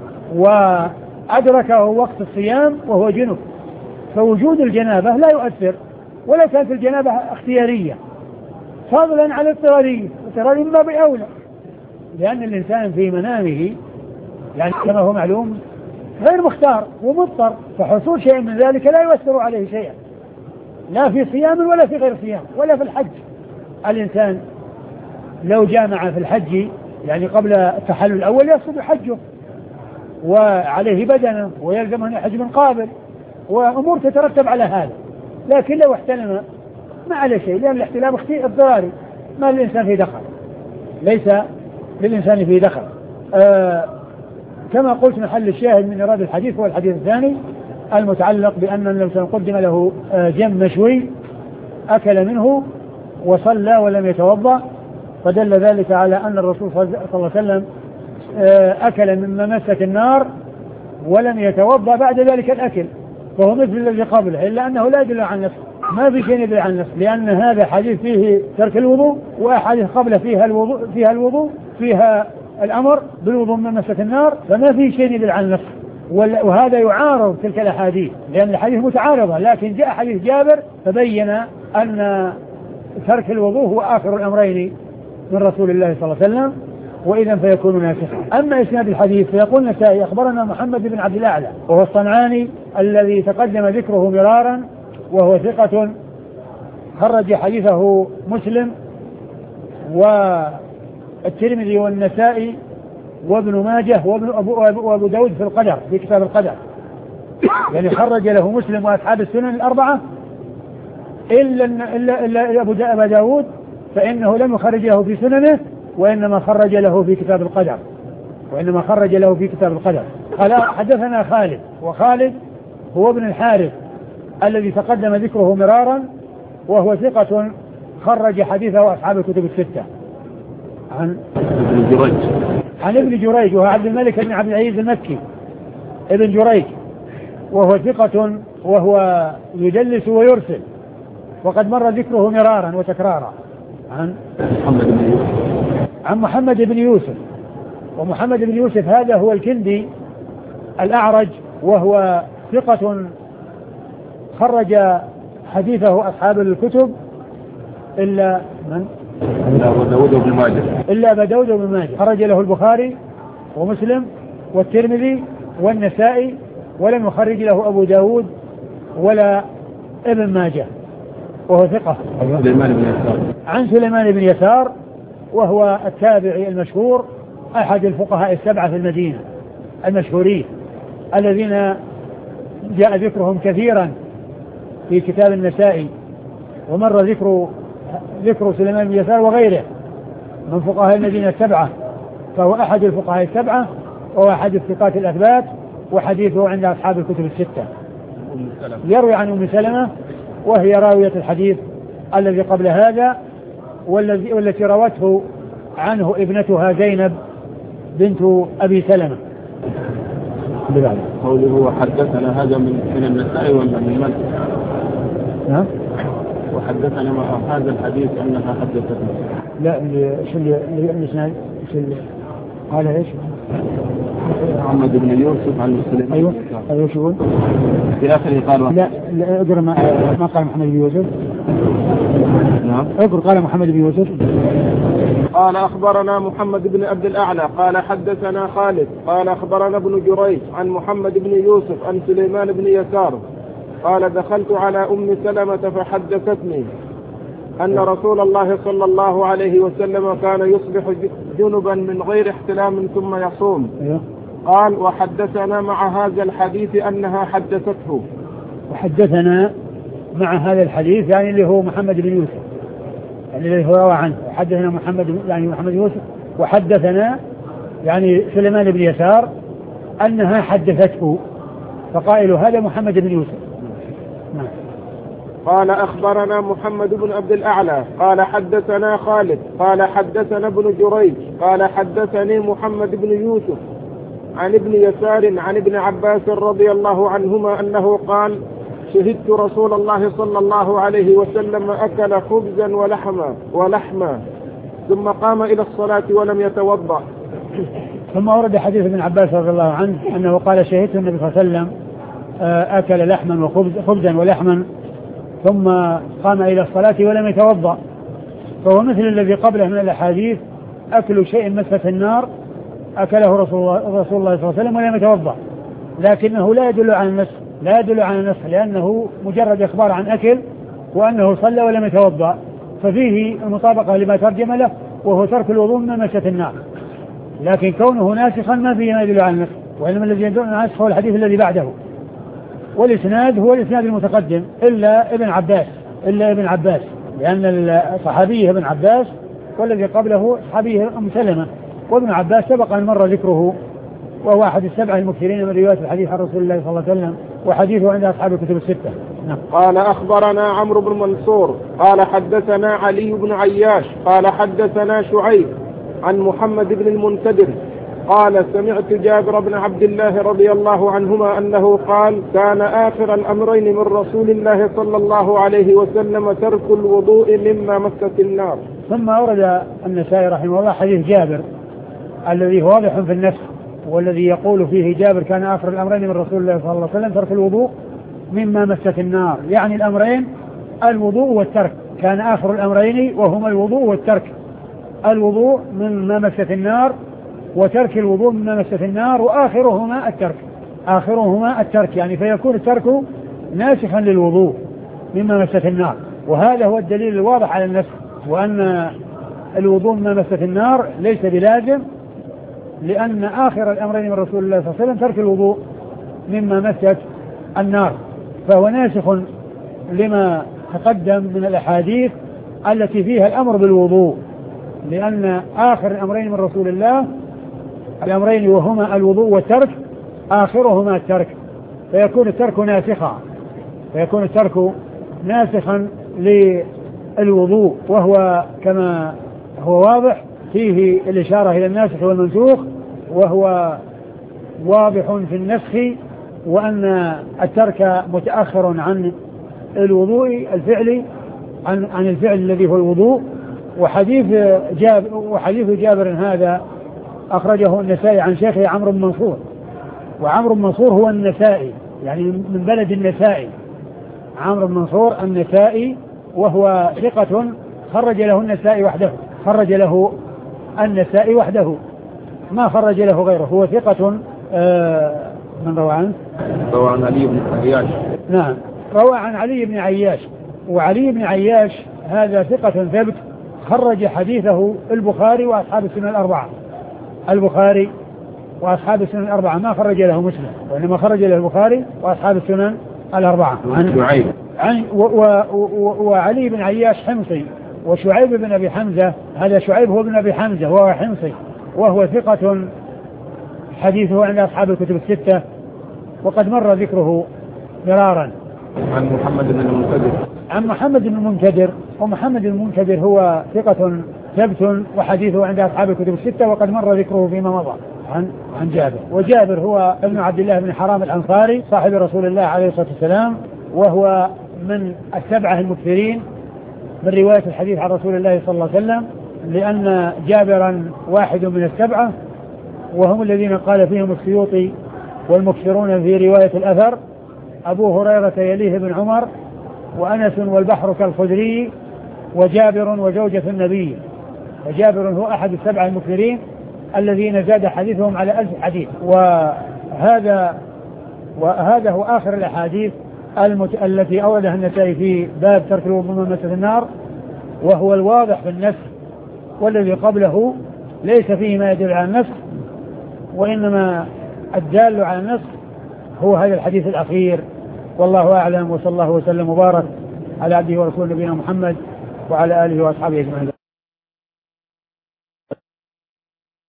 وأدركه وقت الصيام وهو جنب، فوجود الجنابة لا يؤثر ولا كانت الجنابة اختيارية، فضلا عن الاضطرارية. الاضطرارية من باب أولى، لأن الإنسان في منامه يعني كما هو معلوم غير مختار ومضطر، فحصول شيء من ذلك لا يؤثر عليه شيئا، لا في صيام ولا في غير صيام ولا في الحج. الإنسان لو جامع في الحج يعني قبل التحلل الأول يسقط حجه وعليه بدنه ويلزمه أن يحج من قابل وأمور تترتب على هذا. لكن لو احتلم ما عليه شيء، لأن الاحتلام اضطراري ما للإنسان فيه دخل، ليس للإنسان فيه دخل. آه كما قلت محل الشاهد من إرادة الحديث هو الحديث الثاني المتعلق بأن النبي قدم له جنب مشوي أكل منه وصلى ولم يتوضأ، فدل ذلك على أن الرسول صلى الله عليه وسلم أكل مما مست النار ولم يتوضأ بعد ذلك الأكل، فهو مثل الذي قبله، إلا أنه لا يدل عن نفسه، ما في شيء يدل عن نفسه، لأن هذا حديث فيه ترك الوضوء، وأحاديث قبله فيها الوضوء فيها الوضوء فيها الأمر بالوضوء من مست النار، فما في شيء يدل عن نفسه. وهذا يعارض تلك الأحاديث، لأن الحديث متعارضة، لكن جاء حديث جابر فبين أن ترك الوضوء هو آخر الأمرين من رسول الله صلى الله عليه وسلم، وإذا فيكون ناسخا. أما إسناد الحديث فيقول النسائي أخبرنا محمد بن عبد الأعلى وهو الصنعاني الذي تقدم ذكره مرارا، وهو ثقة خرج حديثه مسلم والترمذي والنسائي وابن ماجه وابن أبو, وابو داود في القدر في كتاب القدر، يعني خرج له مسلم وأصحاب السنن الأربعة إلا, إلا, إلا أبو داود فإنه لم يخرج له في سننه، وإنما خرج له في كتاب القدر وإنما خرج له في كتاب القدر. قال حدثنا خالد، وخالد هو ابن الحارث الذي تقدم ذكره مرارا، وهو ثقة خرج حديثه أصحاب الكتب الستة. عن ابن جريج عن ابن جريج وهو عبد الملك بن عبد العزيز المكي ابن جريج، وهو ثقة وهو يدلس ويرسل، وقد مر ذكره مرارا وتكرارا. عن محمد بن يوسف عن محمد بن يوسف ومحمد بن يوسف هذا هو الكندي الأعرج، وهو ثقة خرج حديثه أصحاب الكتب إلا من؟ إلا أبا داود وابن ماجه. إلا أبا داود وابن ماجه خرج له البخاري ومسلم والترمذي والنسائي، ولم يخرج له أبو داود ولا ابن ماجه، وهو ثقة. سليمان بن يسار. عن سليمان بن يسار وهو التابعي المشهور أحد الفقهاء السبعة في المدينة المشهورين الذين جاء ذكرهم كثيرا في كتاب النسائي، ومر ذكر ذكر سليمان بن يسار وغيره من فقهاء المدينة السبعة، فهو أحد الفقهاء السبعة وهو أحد الثقات الأثبات، وحديثه عند أصحاب الكتب الستة. يروي عن أم سلمة وهي راوية الحديث الذي قبل هذا، والذي والتي روته عنه ابنتها زينب بنت أبي سلمة. قوله حدثنا هذا من من النسائي ولا من من؟ نعم. وحدثنا مع هذا الحديث أنها حدثتنا. لا شو اللي اللي شو اللي قال ايش؟ محمد بن يوسف عن مسلم. ايوه ايوه شو في آخره قال لا لا اقرأ ما, ما قال محمد بن يوسف. نعم اقرأ قال محمد بن يوسف. قال أخبرنا محمد بن عبد الأعلى قال حدثنا خالد قال أخبرنا ابن جريج عن محمد بن يوسف عن سليمان بن يسار قال دخلت على أم سلمة فحدثتني أن رسول الله صلى الله عليه وسلم كان يصبح جنبا من غير احتلام ثم يصوم. قال وحدثنا مع هذا الحديث أنها حدثته. وحدثنا مع هذا الحديث يعني اللي هو محمد بن يوسف، يعني اللي هو روى عنه. حدثنا محمد يعني محمد يوسف، وحدثنا يعني سليمان بن يسار أنها حدثته، فقائل هذا محمد بن يوسف. نعم. قال أخبرنا محمد بن عبد الأعلى قال حدثنا خالد قال حدثنا ابن جريج قال حدثني محمد بن يوسف عن ابن يسار عن ابن عباس رضي الله عنهما أنه قال شهدت رسول الله صلى الله عليه وسلم أكل خبزا ولحما ولحما ثم قام إلى الصلاة ولم يتوضأ. ثم ورد حديث ابن عباس رضي الله عنه أنه قال شهدت النبي صلى الله عليه وسلم أكل لحما وخبز خبزا ولحما ثم قام إلى الصلاة ولم يتوضأ، فهو مثل الذي قبله من الأحاديث أكل شيء مسة النار أكله رسول الله, رسول الله صلى الله عليه وسلم ولم يتوضأ، لكنه لا يدل على النسخ لا يدل على النسخ لأنه مجرد إخبار عن أكل وأنه صلى ولم يتوضأ، ففيه المطابقة لما ترجم له وهو ترك الوضوء من مسة النار، لكن كونه ناسخا ما فيه ما يدل على النسخ، وإنما الذي يدل على النسخ هو الحديث الذي بعده، والإسناد هو الإسناد المتقدم إلا ابن عباس إلا ابن عباس لأن الصحابي ابن عباس والذي قبله صحابي أم سلمة، وابن عباس سبق أن مر ذكره وهو أحد السبعة المكثرين من رواية الحديث عن رسول الله صلى الله عليه وسلم، وحديثه عند أصحاب الكتب الستة. نعم. قال أخبرنا عمرو بن منصور قال حدثنا علي بن عياش قال حدثنا شعيب عن محمد بن المنكدر قال سمعت جابر بن عبد الله رضي الله عنهما أنه قال كان آخر الأمرين من رسول الله صلى الله عليه وسلم ترك الوضوء مما مست النار. ثم أورد النسائي رحمه الله حديث جابر الذي هو واضح في النفس، والذي يقول فيه جابر كان آخر الأمرين من رسول الله صلى الله عليه وسلم ترك الوضوء مما مست النار، يعني الأمرين الوضوء والترك، كان آخر الأمرين وهما الوضوء والترك، الوضوء مما مست النار وترك الوضوء مما مست النار، وآخرهما الترك آخرهما الترك يعني فيكون الترك ناسخا للوضوء مما مست النار، وهذا هو الدليل الواضح على النسخ، وأن الوضوء مما مست النار ليس بلازم، لأن آخر الأمرين من رسول الله صلى الله عليه وسلم ترك الوضوء مما مست النار، فهو ناسخ لما تقدم من الأحاديث التي فيها الأمر بالوضوء، لأن آخر الأمرين من رسول الله الأمرين وهما الوضوء والترك آخرهما الترك، فيكون الترك ناسخا فيكون الترك ناسخا للوضوء، وهو كما هو واضح فيه الإشارة إلى الناسخ والمنسوخ، وهو واضح في النسخ، وأن الترك متأخر عن الوضوء الفعلي عن عن الفعل الذي هو الوضوء. وحديث جابر وحديث جابر هذا أخرجه النسائي عن شيخه عمرو بن منصور، وعمرو بن منصور هو النسائي يعني من بلد النسائي، عمرو بن منصور النسائي، وهو ثقة خرج له النسائي وحده، خرج له النسائي وحده ما خرج له غيره، هو ثقة. آه من روى عنه؟ روى عن علي بن عياش. نعم روى عن علي بن عياش، وعلي بن عياش هذا ثقة ثبت خرج حديثه البخاري وأصحاب السنن الأربعة، البخاري وأصحاب السنن الأربعة، ما خرج له مسلم، وإنما خرج له البخاري وأصحاب السنن الأربعة. عن شعيب عن و و و وعلي بن عياش حمصي، وشعيب بن أبي حمزة، هذا شعيب هو بن أبي حمزة وهو حمصي، وهو ثقة حديثه عند أصحاب الكتب الستة، وقد مر ذكره مرارا. عن محمد بن المنكدر. عن محمد بن المنكدر، ومحمد بن المنكدر هو ثقة ثبت وحديثه عند أصحاب الكتب الستة، وقد مر ذكره فيما مضى. عن عن جابر، وجابر هو ابن عبد الله بن حرام الأنصاري صاحب رسول الله عليه الصلاة والسلام، وهو من السبعة المكثرين من رواية الحديث عن رسول الله صلى الله عليه وسلم، لأن جابرا واحد من السبعة، وهم الذين قال فيهم السيوطي والمكثرون في رواية الأثر: أبو هريرة يليه بن عمر، وأنس والبحر كالخدري، وجابر وزوجة النبي. وجابر هو أحد السبعة المكثرين الذين زاد حديثهم على ألف حديث. وهذا وهذا هو آخر الأحاديث المت... التي أوردها النسائي في باب ترك الوضوء من مسة النار، وهو الواضح في النسخ، والذي قبله ليس فيه ما يدل على النسخ، وإنما الدال على النسخ هو هذا الحديث الأخير. والله أعلم، وصلى الله وسلم وبارك على عبده ورسوله نبينا محمد وعلى آله وأصحابه أجمعين.